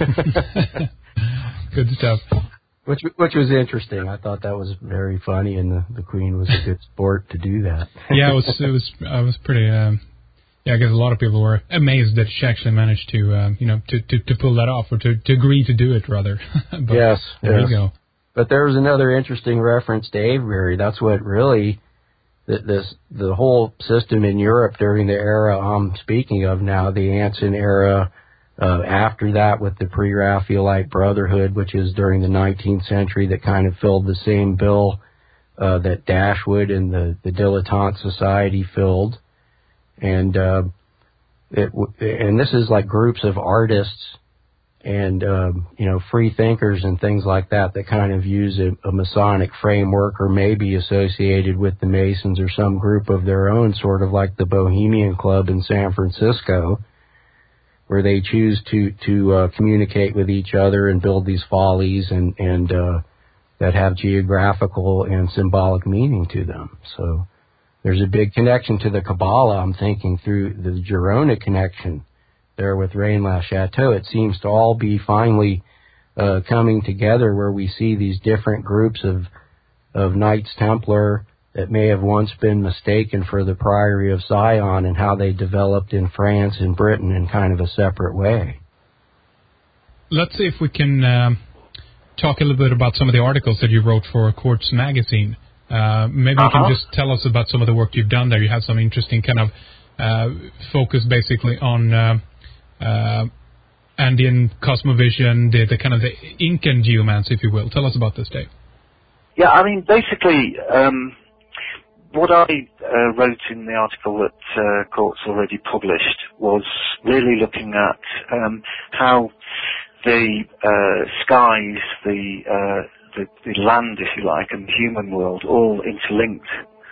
Good stuff. Which which was interesting. I thought that was very funny, and the, the Queen was a good sport to do that. yeah, it was. It was. I was pretty. Um, yeah, I guess a lot of people were amazed that she actually managed to, um, you know, to, to, to pull that off, or to, to agree to do it rather. but yes. There yes. you go. But there was another interesting reference to Avebury. That's what really the, this the whole system in Europe during the era I'm speaking of now, the Anson era. Uh, after that, with the Pre-Raphaelite Brotherhood, which is during the nineteenth century, that kind of filled the same bill uh, that Dashwood and the, the Dilettante Society filled, and uh, it, and this is like groups of artists and um, you know free thinkers and things like that that kind of use a, a Masonic framework, or maybe associated with the Masons or some group of their own, sort of like the Bohemian Club in San Francisco, where they choose to to uh, communicate with each other and build these follies and and uh, that have geographical and symbolic meaning to them. So there's a big connection to the Kabbalah. I'm thinking through the Girona connection there with Rennes-le-Château. It seems to all be finally uh, coming together, where we see these different groups of of Knights Templar that may have once been mistaken for the Priory of Sion and how they developed in France and Britain in kind of a separate way. Let's see if we can uh, talk a little bit about some of the articles that you wrote for Quartz Magazine. Uh, maybe uh-huh. you can just tell us about some of the work you've done there. You have some interesting kind of uh, focus basically on uh, uh, Andean cosmovision, the, the kind of the Incan geomancy, if you will. Tell us about this, Dave. Yeah, I mean, basically, um, what I uh, wrote in the article that uh, Quartz already published was really looking at um, how the uh, skies, the, uh, the the land, if you like, and the human world all interlinked.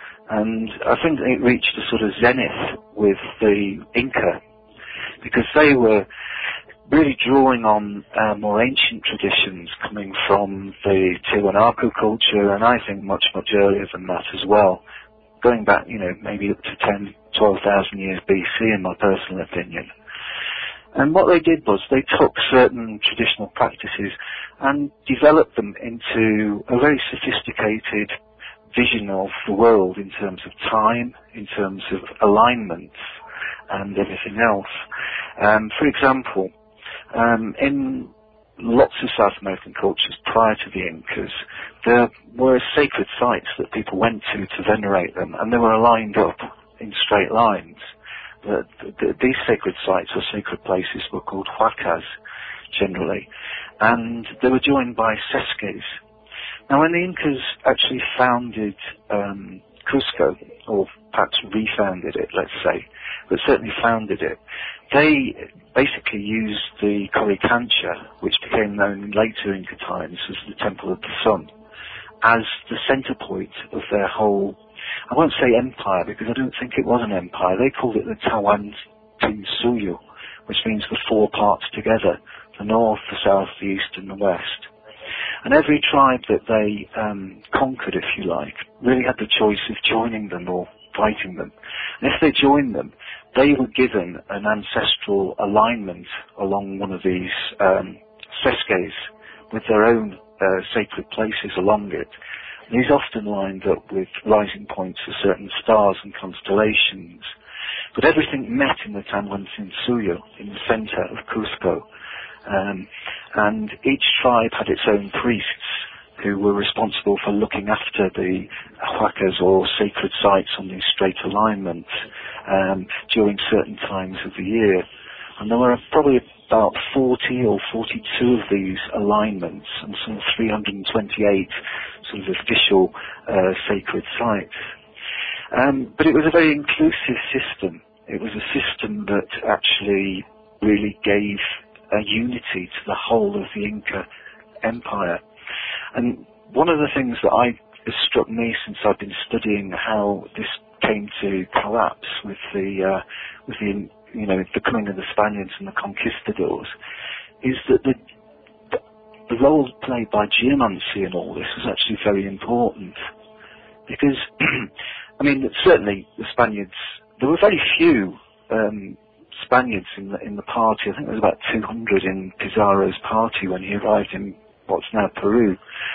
And I think it reached a sort of zenith with the Inca, because they were really drawing on uh, more ancient traditions coming from the Tiwanaku culture, and I think much, much earlier than that as well, going back, you know, maybe up to ten, twelve thousand years B C in my personal opinion. And what they did was they took certain traditional practices and developed them into a very sophisticated vision of the world in terms of time, in terms of alignments, and everything else. Um, for example, um, in lots of South American cultures prior to the Incas, there were sacred sites that people went to to venerate them, and they were lined up in straight lines. The, the, these sacred sites or sacred places were called huacas, generally, and they were joined by sesques. Now, when the Incas actually founded um, Cusco, or perhaps refounded it, let's say, but certainly founded it, they basically used the Coricancha, which became known in later Inca times as the Temple of the Sun, as the center point of their whole, I won't say empire, because I don't think it was an empire. They called it the Tawantinsuyo, which means the four parts together, the north, the south, the east, and the west. And every tribe that they um, conquered, if you like, really had the choice of joining them or fighting them. And if they joined them, they were given an ancestral alignment along one of these um, sesques with their own uh, sacred places along it. And these often lined up with rising points for certain stars and constellations. But everything met in the Tawantinsuyo, in the center of Cusco. Um, and each tribe had its own priests who were responsible for looking after the huacas or sacred sites on these straight alignments um, during certain times of the year. And there were probably about forty or forty-two of these alignments and some three hundred twenty-eight sort of official uh, sacred sites. Um, but it was a very inclusive system. It was a system that actually really gave a unity to the whole of the Inca Empire. And one of the things that I has struck me since I've been studying how this came to collapse with the uh, with the you know the coming of the Spaniards and the conquistadors is that the the role played by geomancy in all this was actually very important, because I mean certainly the Spaniards, there were very few um, Spaniards in the in the party. I think there was about two hundred in Pizarro's party when he arrived in what's now Peru.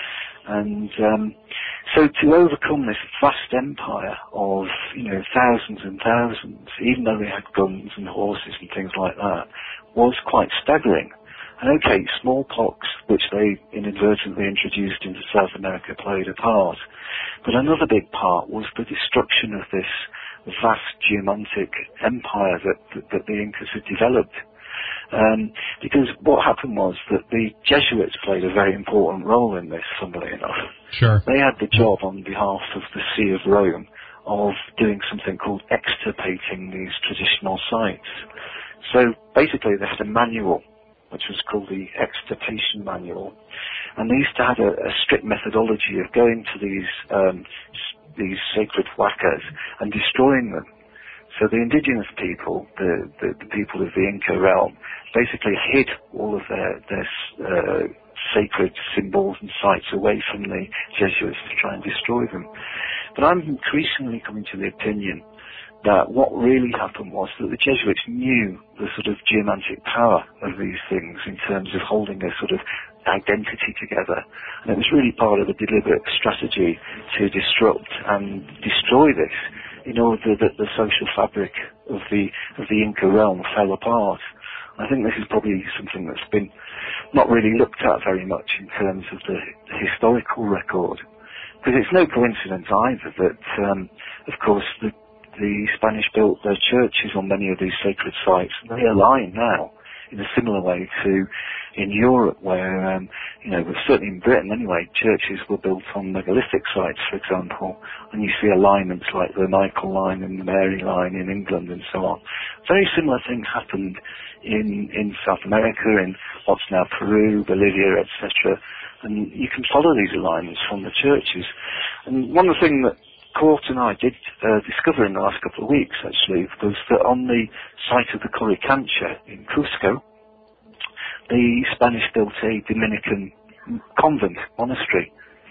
And um, so to overcome this vast empire of, you know, thousands and thousands, even though they had guns and horses and things like that, was quite staggering. And okay, smallpox, which they inadvertently introduced into South America, played a part. But another big part was the destruction of this vast geomantic empire that, that, that the Incas had developed. Um, because what happened was that the Jesuits played a very important role in this, funnily enough. Sure. They had the job on behalf of the See of Rome of doing something called extirpating these traditional sites. So basically they had a manual, which was called the Extirpation Manual, and they used to have a, a strict methodology of going to these um, these sacred huacas and destroying them. So the indigenous people, the, the, the people of the Inca realm, basically hid all of their, their uh, sacred symbols and sites away from the Jesuits to try and destroy them. But I'm increasingly coming to the opinion that what really happened was that the Jesuits knew the sort of geomantic power of these things in terms of holding a sort of identity together. And it was really part of a deliberate strategy to disrupt and destroy this in order that the social fabric of the of the Inca realm fell apart. I think this is probably something that's been not really looked at very much in terms of the, the historical record. Because it's no coincidence either that, um, of course, the, the Spanish built their churches on many of these sacred sites, and they align now in a similar way to in Europe, where, um, you know, certainly in Britain anyway, churches were built on megalithic sites, for example, and you see alignments like the Michael line and the Mary line in England and so on. Very similar things happened in, in South America, in what's now Peru, Bolivia, et cetera. And you can follow these alignments from the churches. And one of the things that Court and I did uh, discover in the last couple of weeks, actually, was that on the site of the Coricancha in Cusco, the Spanish built a Dominican convent monastery.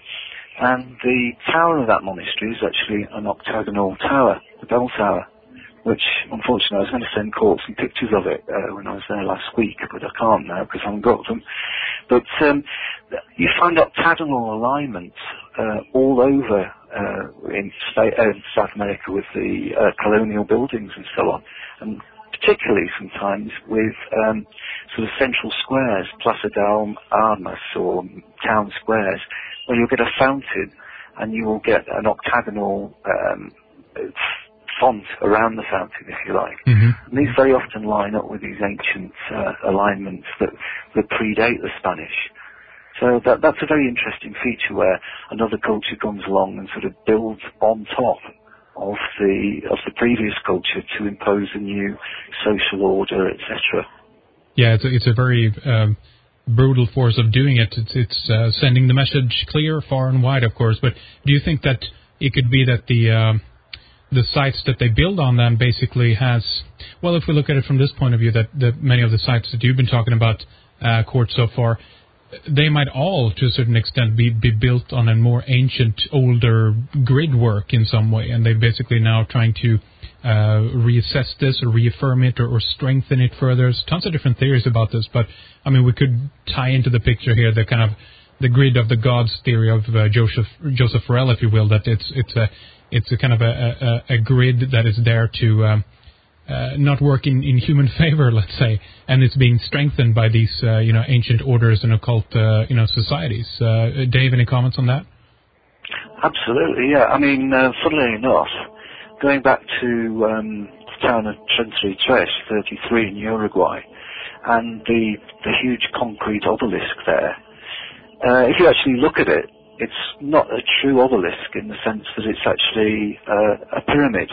And the tower of that monastery is actually an octagonal tower, the bell tower, which, unfortunately, I was going to send Court some pictures of it uh, when I was there last week, but I can't now because I haven't got them. But um, you find octagonal alignments uh, all over uh, in state, uh, South America with the uh, colonial buildings and so on, and particularly sometimes with um, sort of central squares, Plaza de Armas or town squares, where you'll get a fountain and you will get an octagonal um, font around the fountain, if you like. Mm-hmm. And these very often line up with these ancient uh, alignments that, that predate the Spanish. So that, that's a very interesting feature where another culture comes along and sort of builds on top of the of the previous culture to impose a new social order, et cetera. Yeah, it's a, it's a very um, brutal force of doing it. It's, it's uh, sending the message clear, far and wide, of course. But do you think that it could be that the uh, the sites that they build on then basically has, well, if we look at it from this point of view, that, that many of the sites that you've been talking about, uh, Court, so far, they might all, to a certain extent, be, be built on a more ancient, older grid work in some way, and they're basically now trying to uh, reassess this or reaffirm it or, or strengthen it further. There's tons of different theories about this, but, I mean, we could tie into the picture here the kind of the grid of the gods theory of uh, Joseph Joseph Farrell, if you will, that it's it's a it's a kind of a, a, a grid that is there to um, uh, not work in, in human favor, let's say, and it's being strengthened by these uh, you know ancient orders and occult uh, you know societies. Uh, Dave, any comments on that? Absolutely, yeah. I mean, uh, funnily enough, going back to um, the town of Trentre Tres, thirty-three in Uruguay, and the the huge concrete obelisk there. Uh, if you actually look at it, it's not a true obelisk in the sense that it's actually uh, a pyramid.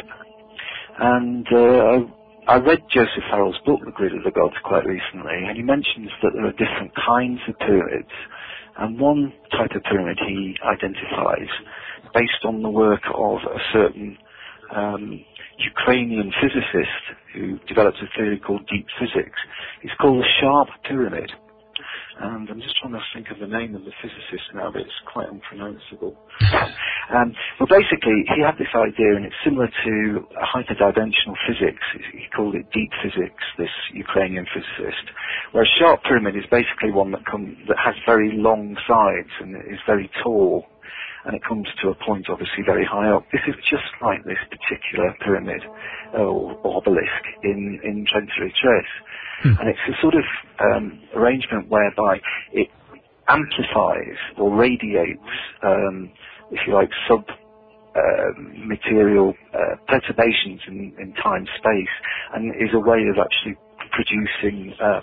And uh, I, I read Joseph Farrell's book, The Grid of the Gods, quite recently, and he mentions that there are different kinds of pyramids. And one type of pyramid he identifies based on the work of a certain um, Ukrainian physicist who developed a theory called deep physics. It's called the Sharp Pyramid. And I'm just trying to think of the name of the physicist now, but it's quite unpronounceable. um, well, basically, he had this idea, and it's similar to hyperdimensional physics. He called it deep physics, this Ukrainian physicist, where a sharp pyramid is basically one that, come, that has very long sides and is very tall, and it comes to a point, obviously, very high up. This is just like this particular pyramid or obelisk in, in Trentre Tres. Hmm. And it's a sort of um, arrangement whereby it amplifies or radiates, um, if you like, sub uh, material uh, perturbations in, in time-space, and is a way of actually producing uh,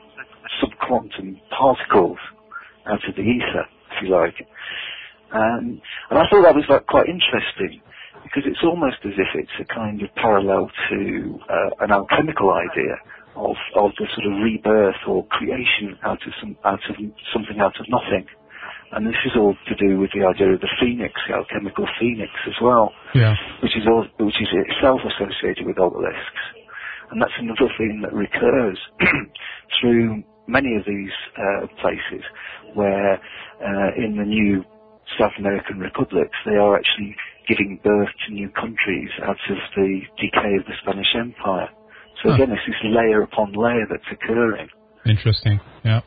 subquantum particles out of the ether, if you like. Um, and I thought that was like, quite interesting, because it's almost as if it's a kind of parallel to uh, an alchemical idea of, of the sort of rebirth or creation out of some out of something out of nothing. And this is all to do with the idea of the phoenix, the alchemical phoenix as well, yeah. which is all, which is itself associated with obelisks. And that's another thing that recurs through many of these uh, places where uh, in the new South American republics they are actually giving birth to new countries out of the decay of the Spanish Empire. So again, huh. This is layer upon layer that's occurring. Interesting, yeah.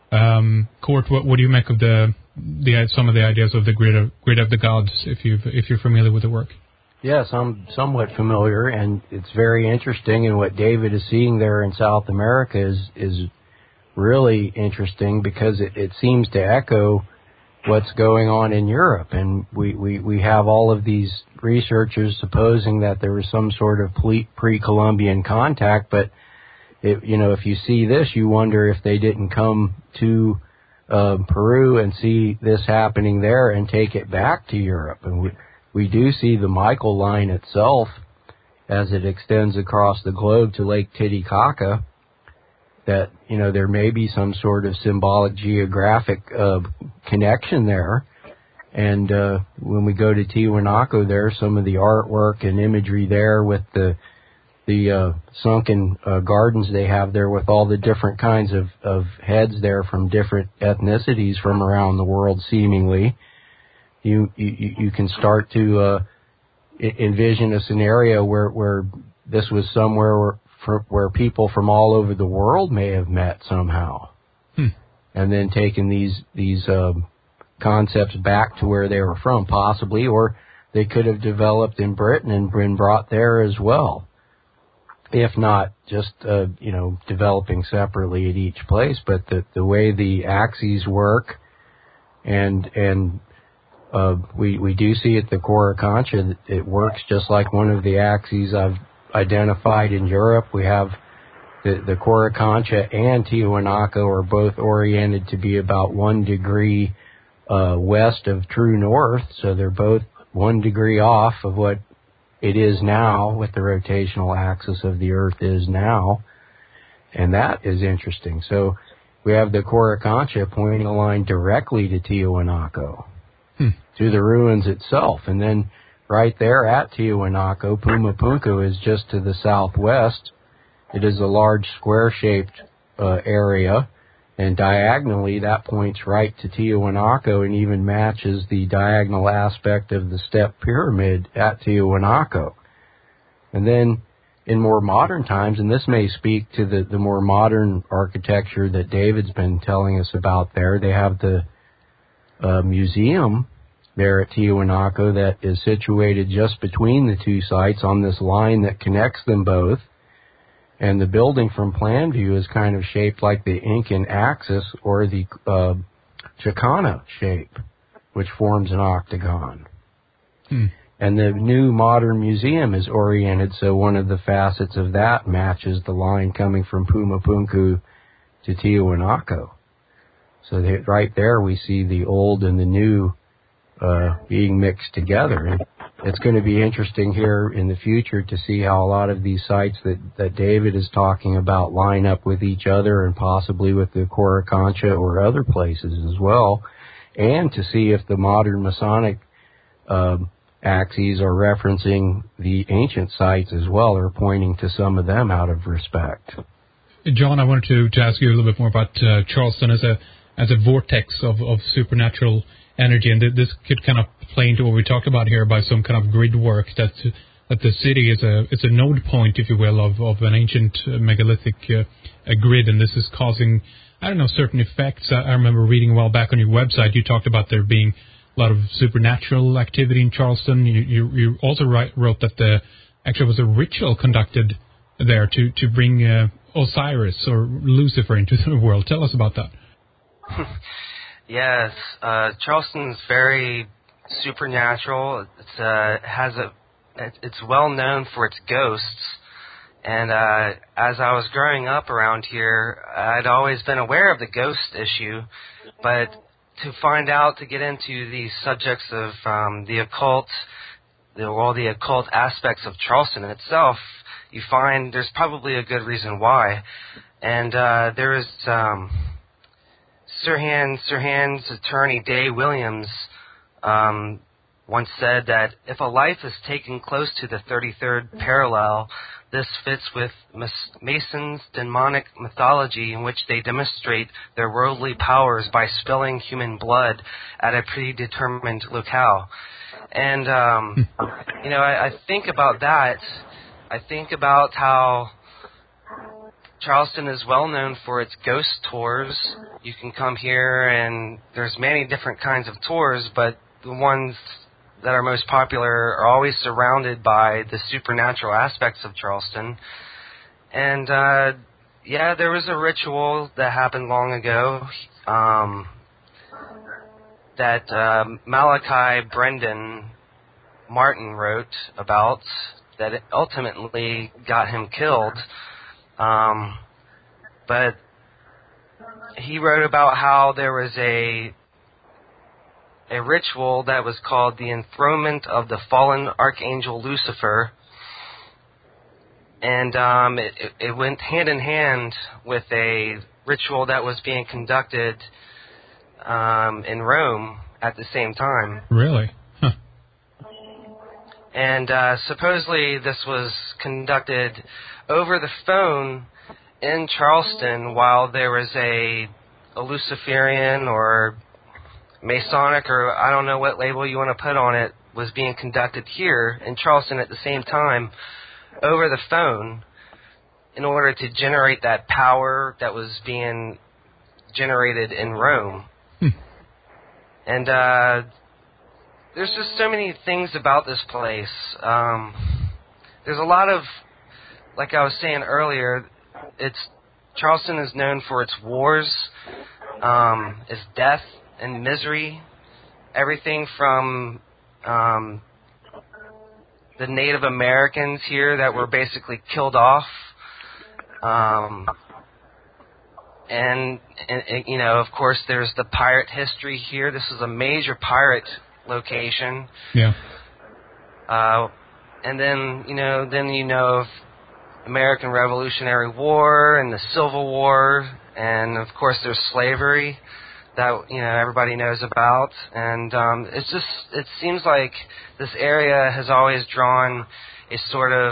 Um, Kurt, what, what do you make of the the some of the ideas of the grid of grid of the gods? If you if you're familiar with the work. Yes, I'm somewhat familiar, and it's very interesting. And what David is seeing there in South America is is really interesting because it, it seems to echo what's going on in Europe. And we, we, we have all of these researchers supposing that there was some sort of pre-Columbian contact, but it, you know, if you see this, you wonder if they didn't come to uh, Peru and see this happening there and take it back to Europe. And we, we do see the Michael line itself as it extends across the globe to Lake Titicaca, that, you know, there may be some sort of symbolic geographic uh, connection there. And uh, when we go to Tiwanaku there, some of the artwork and imagery there with the the uh, sunken uh, gardens they have there with all the different kinds of, of heads there from different ethnicities from around the world, seemingly, you you, you can start to uh, envision a scenario where, where this was somewhere where For, where people from all over the world may have met somehow, hmm. and then taken these these um, concepts back to where they were from, possibly, or they could have developed in Britain and been brought there as well, if not just uh, you know developing separately at each place. But the the way the axes work, and and uh, we we do see at the Coricancha, it works just like one of the axes I've identified in Europe. We have the, the Coricancha and Tiwanaku are both oriented to be about one degree uh, west of true north, so they're both one degree off of what it is now, what the rotational axis of the Earth is now, and that is interesting. So we have the Coricancha pointing a line directly to Tiwanaku, hmm. to the ruins itself, and then right there at Tiwanaku, Pumapunku is just to the southwest. It is a large square-shaped uh, area, and diagonally that points right to Tiwanaku and even matches the diagonal aspect of the step pyramid at Tiwanaku. And then in more modern times, and this may speak to the, the more modern architecture that David's been telling us about there, they have the uh, museum there at Tiwanaku that is situated just between the two sites on this line that connects them both. And the building from plan view is kind of shaped like the Incan axis or the uh, Chicana shape, which forms an octagon. Hmm. And the new modern museum is oriented so one of the facets of that matches the line coming from Pumapunku to Tiwanaku. So they, right there we see the old and the new Uh, being mixed together. And it's going to be interesting here in the future to see how a lot of these sites that, that David is talking about line up with each other and possibly with the Coricancha or other places as well, and to see if the modern Masonic uh, axes are referencing the ancient sites as well, or pointing to some of them out of respect. John, I wanted to, to ask you a little bit more about uh, Charleston as a as a vortex of, of supernatural energy, and this could kind of play into what we talked about here by some kind of grid work, that that the city is a it's a node point, if you will, of, of an ancient uh, megalithic uh, a grid, and this is causing, I don't know, certain effects. I, I remember reading a while back on your website, you talked about there being a lot of supernatural activity in Charleston. You, you, you also write, wrote that the actually was a ritual conducted there to, to bring uh, Osiris or Lucifer into the world. Tell us about that. Yes, uh, Charleston's very supernatural. It's uh, has a it's well known for its ghosts, and uh, as I was growing up around here, I'd always been aware of the ghost issue, but to find out, to get into the subjects of um, the occult, the, all the occult aspects of Charleston in itself, you find there's probably a good reason why, and uh, there is. Um, Sirhan, Sirhan's attorney, Day Williams, um, once said that if a life is taken close to the thirty-third parallel, this fits with Masons' demonic mythology in which they demonstrate their worldly powers by spilling human blood at a predetermined locale. And, um, you know, I, I think about that. I think about how Charleston is well known for its ghost tours. You can come here and there's many different kinds of tours, but the ones that are most popular are always surrounded by the supernatural aspects of Charleston. And, uh, yeah, there was a ritual that happened long ago um, that uh, Malachi Brendan Martin wrote about that ultimately got him killed. Um, but he wrote about how there was a a ritual that was called the enthronement of the fallen archangel Lucifer, and um, it, it went hand in hand with a ritual that was being conducted um, in Rome at the same time. Really? Huh. And uh, supposedly this was conducted over the phone in Charleston while there was a, a Luciferian or Masonic, or I don't know what label you want to put on it, was being conducted here in Charleston at the same time over the phone in order to generate that power that was being generated in Rome. Hmm. And uh, there's just so many things about this place. Um, there's a lot of, like I was saying earlier, it's Charleston is known for its wars, um, its death and misery. Everything from um, the Native Americans here that were basically killed off, um, and, and, and you know, of course, there's the pirate history here. This is a major pirate location. Yeah. Uh, and then you know, then you know of American Revolutionary War and the Civil War, and of course there's slavery that you know everybody knows about. And um, it's just it seems like this area has always drawn a sort of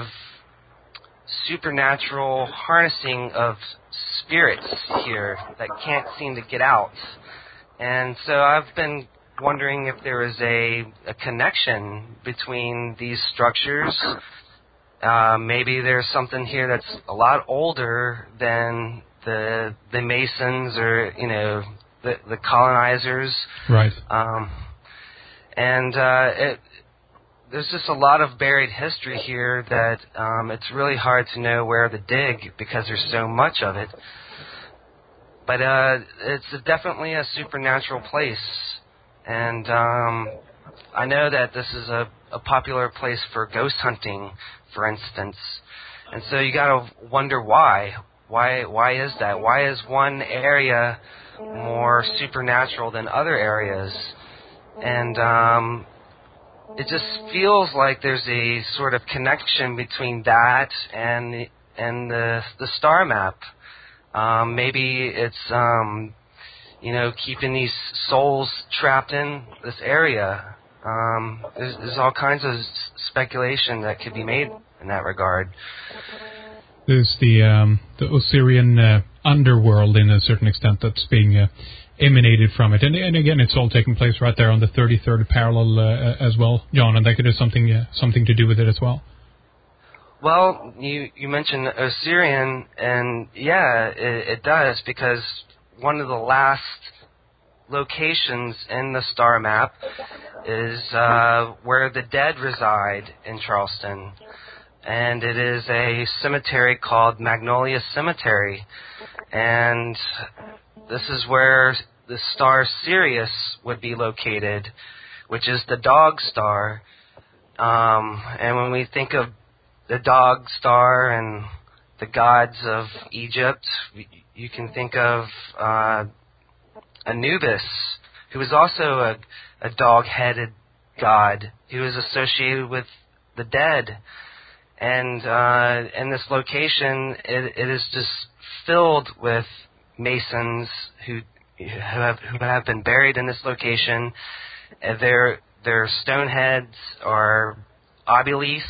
supernatural harnessing of spirits here that can't seem to get out. And so I've been wondering if there is a, a connection between these structures. Uh, maybe there's something here that's a lot older than the the Masons or you know the the colonizers. Right. Um, and uh, it, there's just a lot of buried history here that um, it's really hard to know where to dig because there's so much of it. But uh, it's definitely a supernatural place, and um, I know that this is a, a popular place for ghost hunting, for instance. And so you got to wonder why. Why? Why is that? Why is one area more supernatural than other areas? And um, it just feels like there's a sort of connection between that and the, and the the star map. Um, maybe it's um, you know keeping these souls trapped in this area. Um, there's, there's all kinds of speculation that could be made in that regard. There's the um, the Osirian uh, underworld, in a certain extent, that's being uh, emanated from it, and, and again, it's all taking place right there on the thirty-third parallel uh, as well, John, and that could have something uh, something to do with it as well. Well, you you mentioned Osirian, and yeah, it, it does, because one of the last locations in the star map is uh, where the dead reside in Charleston. And it is a cemetery called Magnolia Cemetery. And this is where the star Sirius would be located, which is the dog star. Um, and when we think of the dog star and the gods of Egypt, you can think of uh, Anubis, who was also a, a dog-headed god who was associated with the dead. And uh, in this location, it, it is just filled with Masons who who have, who have been buried in this location. Uh, their their stone heads are obelisks,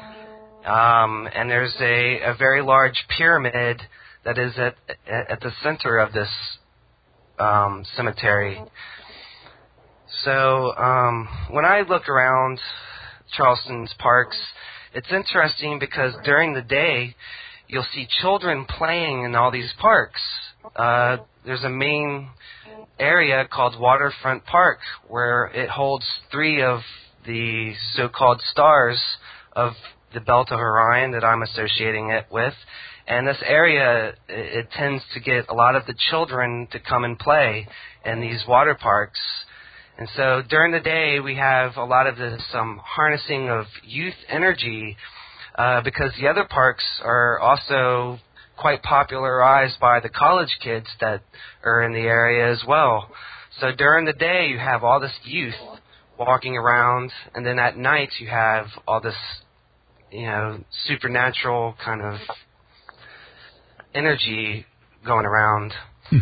um, and there's a, a very large pyramid that is at at the center of this um, cemetery. So um, when I look around Charleston's parks, it's interesting because during the day you'll see children playing in all these parks. Uh, there's a main area called Waterfront Park where it holds three of the so-called stars of the Belt of Orion that I'm associating it with. And this area, it, it tends to get a lot of the children to come and play in these water parks. And so during the day, we have a lot of this um, harnessing of youth energy uh, because the other parks are also quite popularized by the college kids that are in the area as well. So during the day, you have all this youth walking around, and then at night, you have all this, you know, supernatural kind of energy going around. Hmm.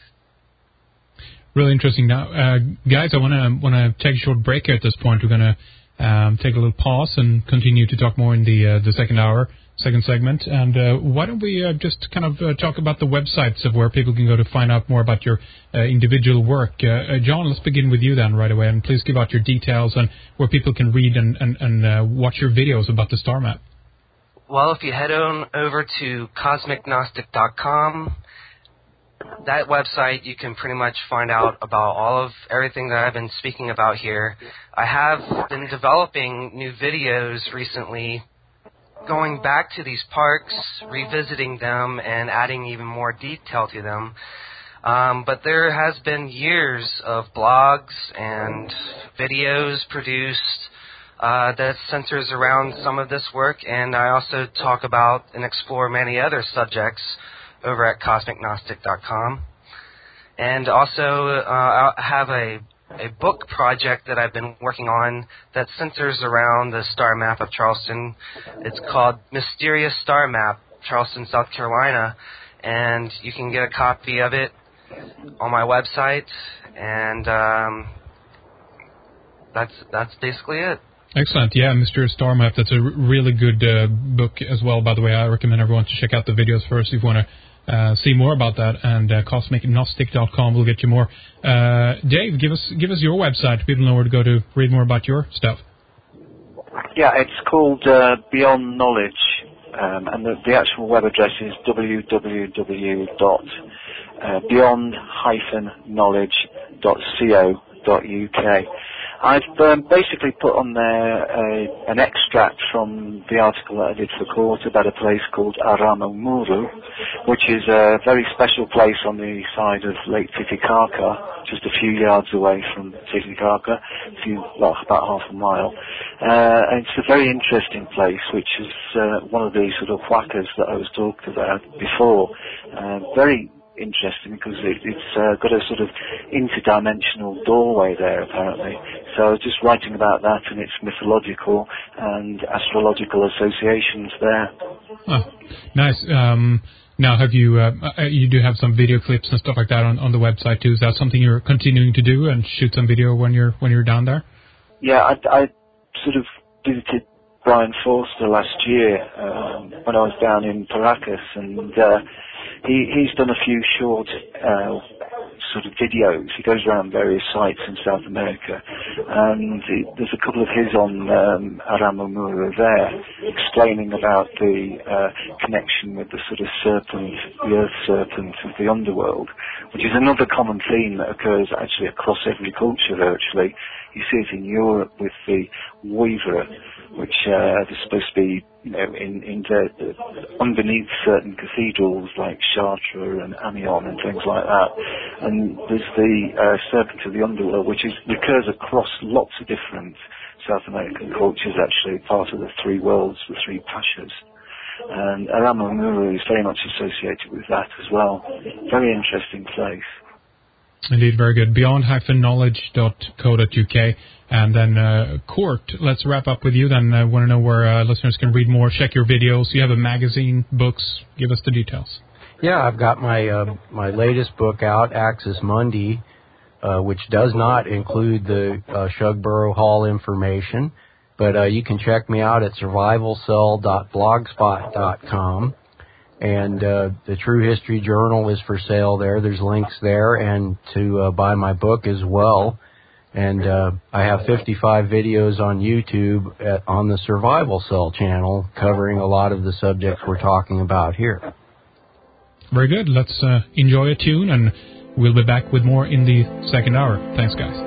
Really interesting. Now, uh, guys, I want to want to take a short break here at this point. We're going to um, take a little pause and continue to talk more in the uh, the second hour, second segment. And uh, why don't we uh, just kind of uh, talk about the websites of where people can go to find out more about your uh, individual work. Uh, uh, John, let's begin with you then right away, and please give out your details and where people can read and and, and uh, watch your videos about the star map. Well, if you head on over to cosmic gnostic dot com, that website, you can pretty much find out about all of everything that I've been speaking about here. I have been developing new videos recently, going back to these parks, revisiting them, and adding even more detail to them. Um, but there has been years of blogs and videos produced uh, that centers around some of this work, and I also talk about and explore many other subjects over at cosmic gnostic dot com. And also uh, I have a, a book project that I've been working on that centers around the star map of Charleston. It's called Mysterious Star Map, Charleston, South Carolina, and you can get a copy of it on my website, and um, that's that's basically it. Excellent. Yeah, Mysterious Star Map. That's a r- really good uh, book as well, by the way. I recommend everyone to check out the videos first if you want to Uh, see more about that, and uh, cosmic gnostic dot com will get you more. Uh, Dave, give us give us your website. People know where to go to read more about your stuff. Yeah, it's called uh, Beyond Knowledge, um, and the, the actual web address is w w w dot beyond dash knowledge dot co dot u k. I've um, basically put on there a, an extract from the article that I did for Court about a place called Aramamuru, which is a very special place on the side of Lake Titicaca, just a few yards away from Titicaca, a few, well, about half a mile. Uh, and it's a very interesting place, which is uh, one of these sort of whackers that I was talking about before. Uh, very interesting because it, it's uh, got a sort of interdimensional doorway there apparently. So I was just writing about that and its mythological and astrological associations there. Oh, nice. Um, now, have you uh, you do have some video clips and stuff like that on, on the website too? Is that something you're continuing to do and shoot some video when you're when you're down there? Yeah, I, I sort of visited Brian Forster last year um, when I was down in Paracas, and uh, he he's done a few short uh, sort of videos. He goes around various sites in South America, and he, there's a couple of his on um, Aramamura there, explaining about the uh, connection with the sort of serpent, the earth serpent of the underworld, which is another common theme that occurs actually across every culture virtually. You see it in Europe with the Weaver, which uh, is supposed to be, you know, in, in the, the, underneath certain cathedrals like Chartres and Amiens and things like that. And there's the uh, Serpent of the Underworld, which is recurs across lots of different South American cultures, actually, part of the three worlds, the three Pashas. And Aramamuru is very much associated with that as well. Very interesting place. Indeed, very good. beyond dash knowledge dot co dot u k. And then, uh, Court, let's wrap up with you then. I want to know where uh, listeners can read more, check your videos. You have a magazine, books. Give us the details. Yeah, I've got my uh, my latest book out, Axis Mundi, uh, which does not include the uh, Shugborough Hall information. But uh, you can check me out at survival cell dot blogspot dot com. And uh, the True History Journal is for sale there. There's links there, and to uh, buy my book as well. And uh, I have fifty-five videos on YouTube at, on the Survival Cell channel covering a lot of the subjects we're talking about here. Very good. Let's uh, enjoy a tune, and we'll be back with more in the second hour. Thanks, guys.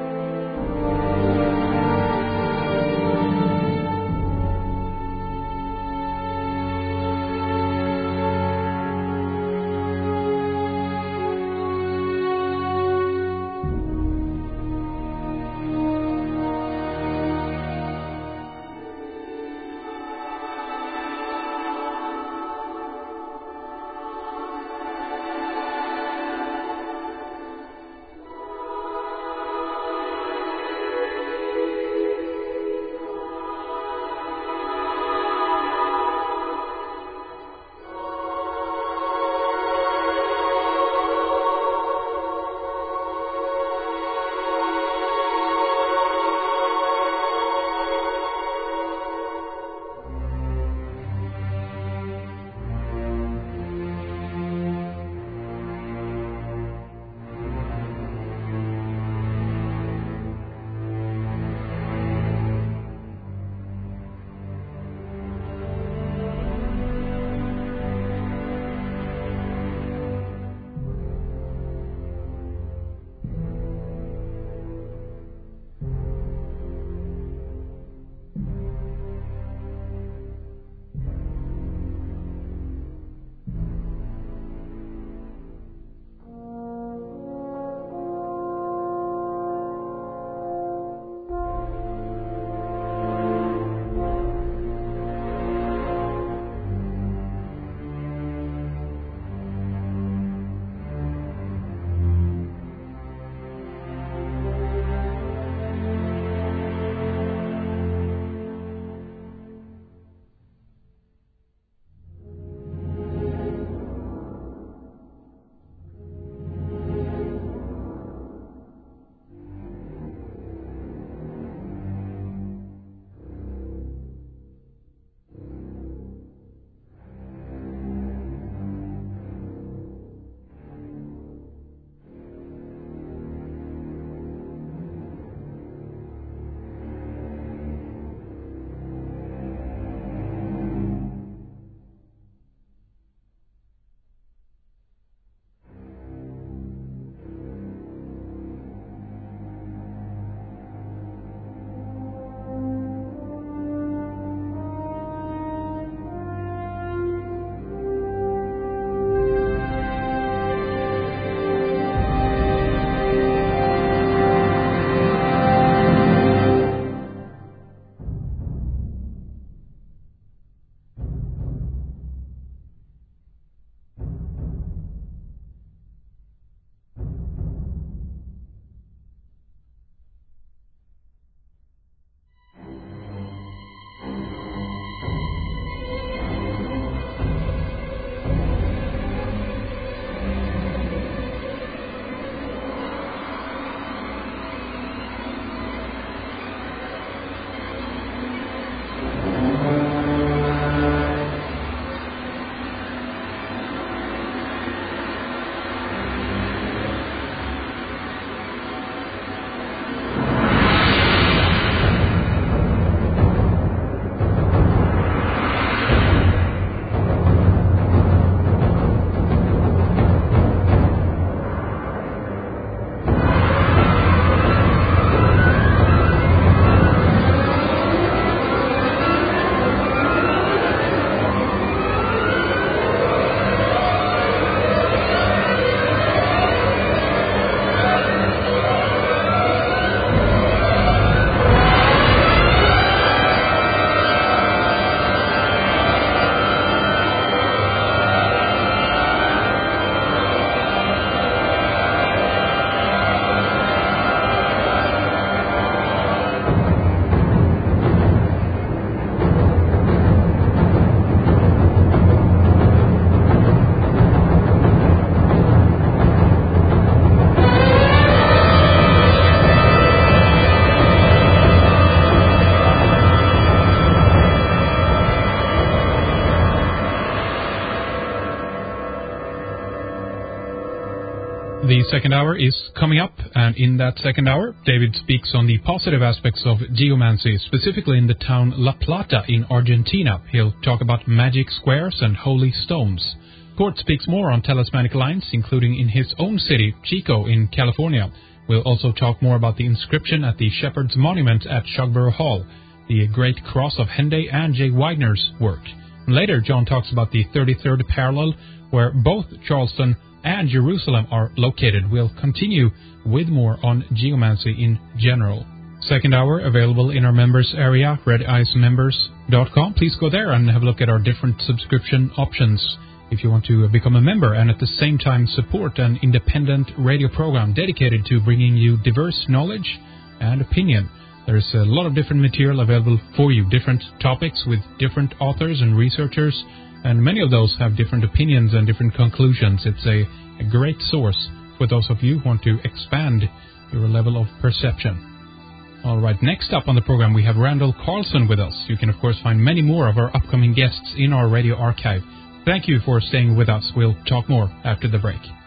The second hour is coming up, and in that second hour, David speaks on the positive aspects of geomancy, specifically in the town La Plata in Argentina. He'll talk about magic squares and holy stones. Gort speaks more on talismanic lines, including in his own city, Chico, in California. We'll also talk more about the inscription at the Shepherd's Monument at Shugborough Hall, the Great Cross of Henday and Jay Widener's work. Later, John talks about the thirty-third parallel, where both Charleston and Jerusalem are located. We'll continue with more on geomancy in general. Second hour available in our members area, red ice members dot com. Please go there and have a look at our different subscription options if you want to become a member and at the same time support an independent radio program dedicated to bringing you diverse knowledge and opinion. There's a lot of different material available for you, different topics with different authors and researchers, and many of those have different opinions and different conclusions. It's a, a great source for those of you who want to expand your level of perception. All right, next up on the program, we have Randall Carlson with us. You can, of course, find many more of our upcoming guests in our radio archive. Thank you for staying with us. We'll talk more after the break.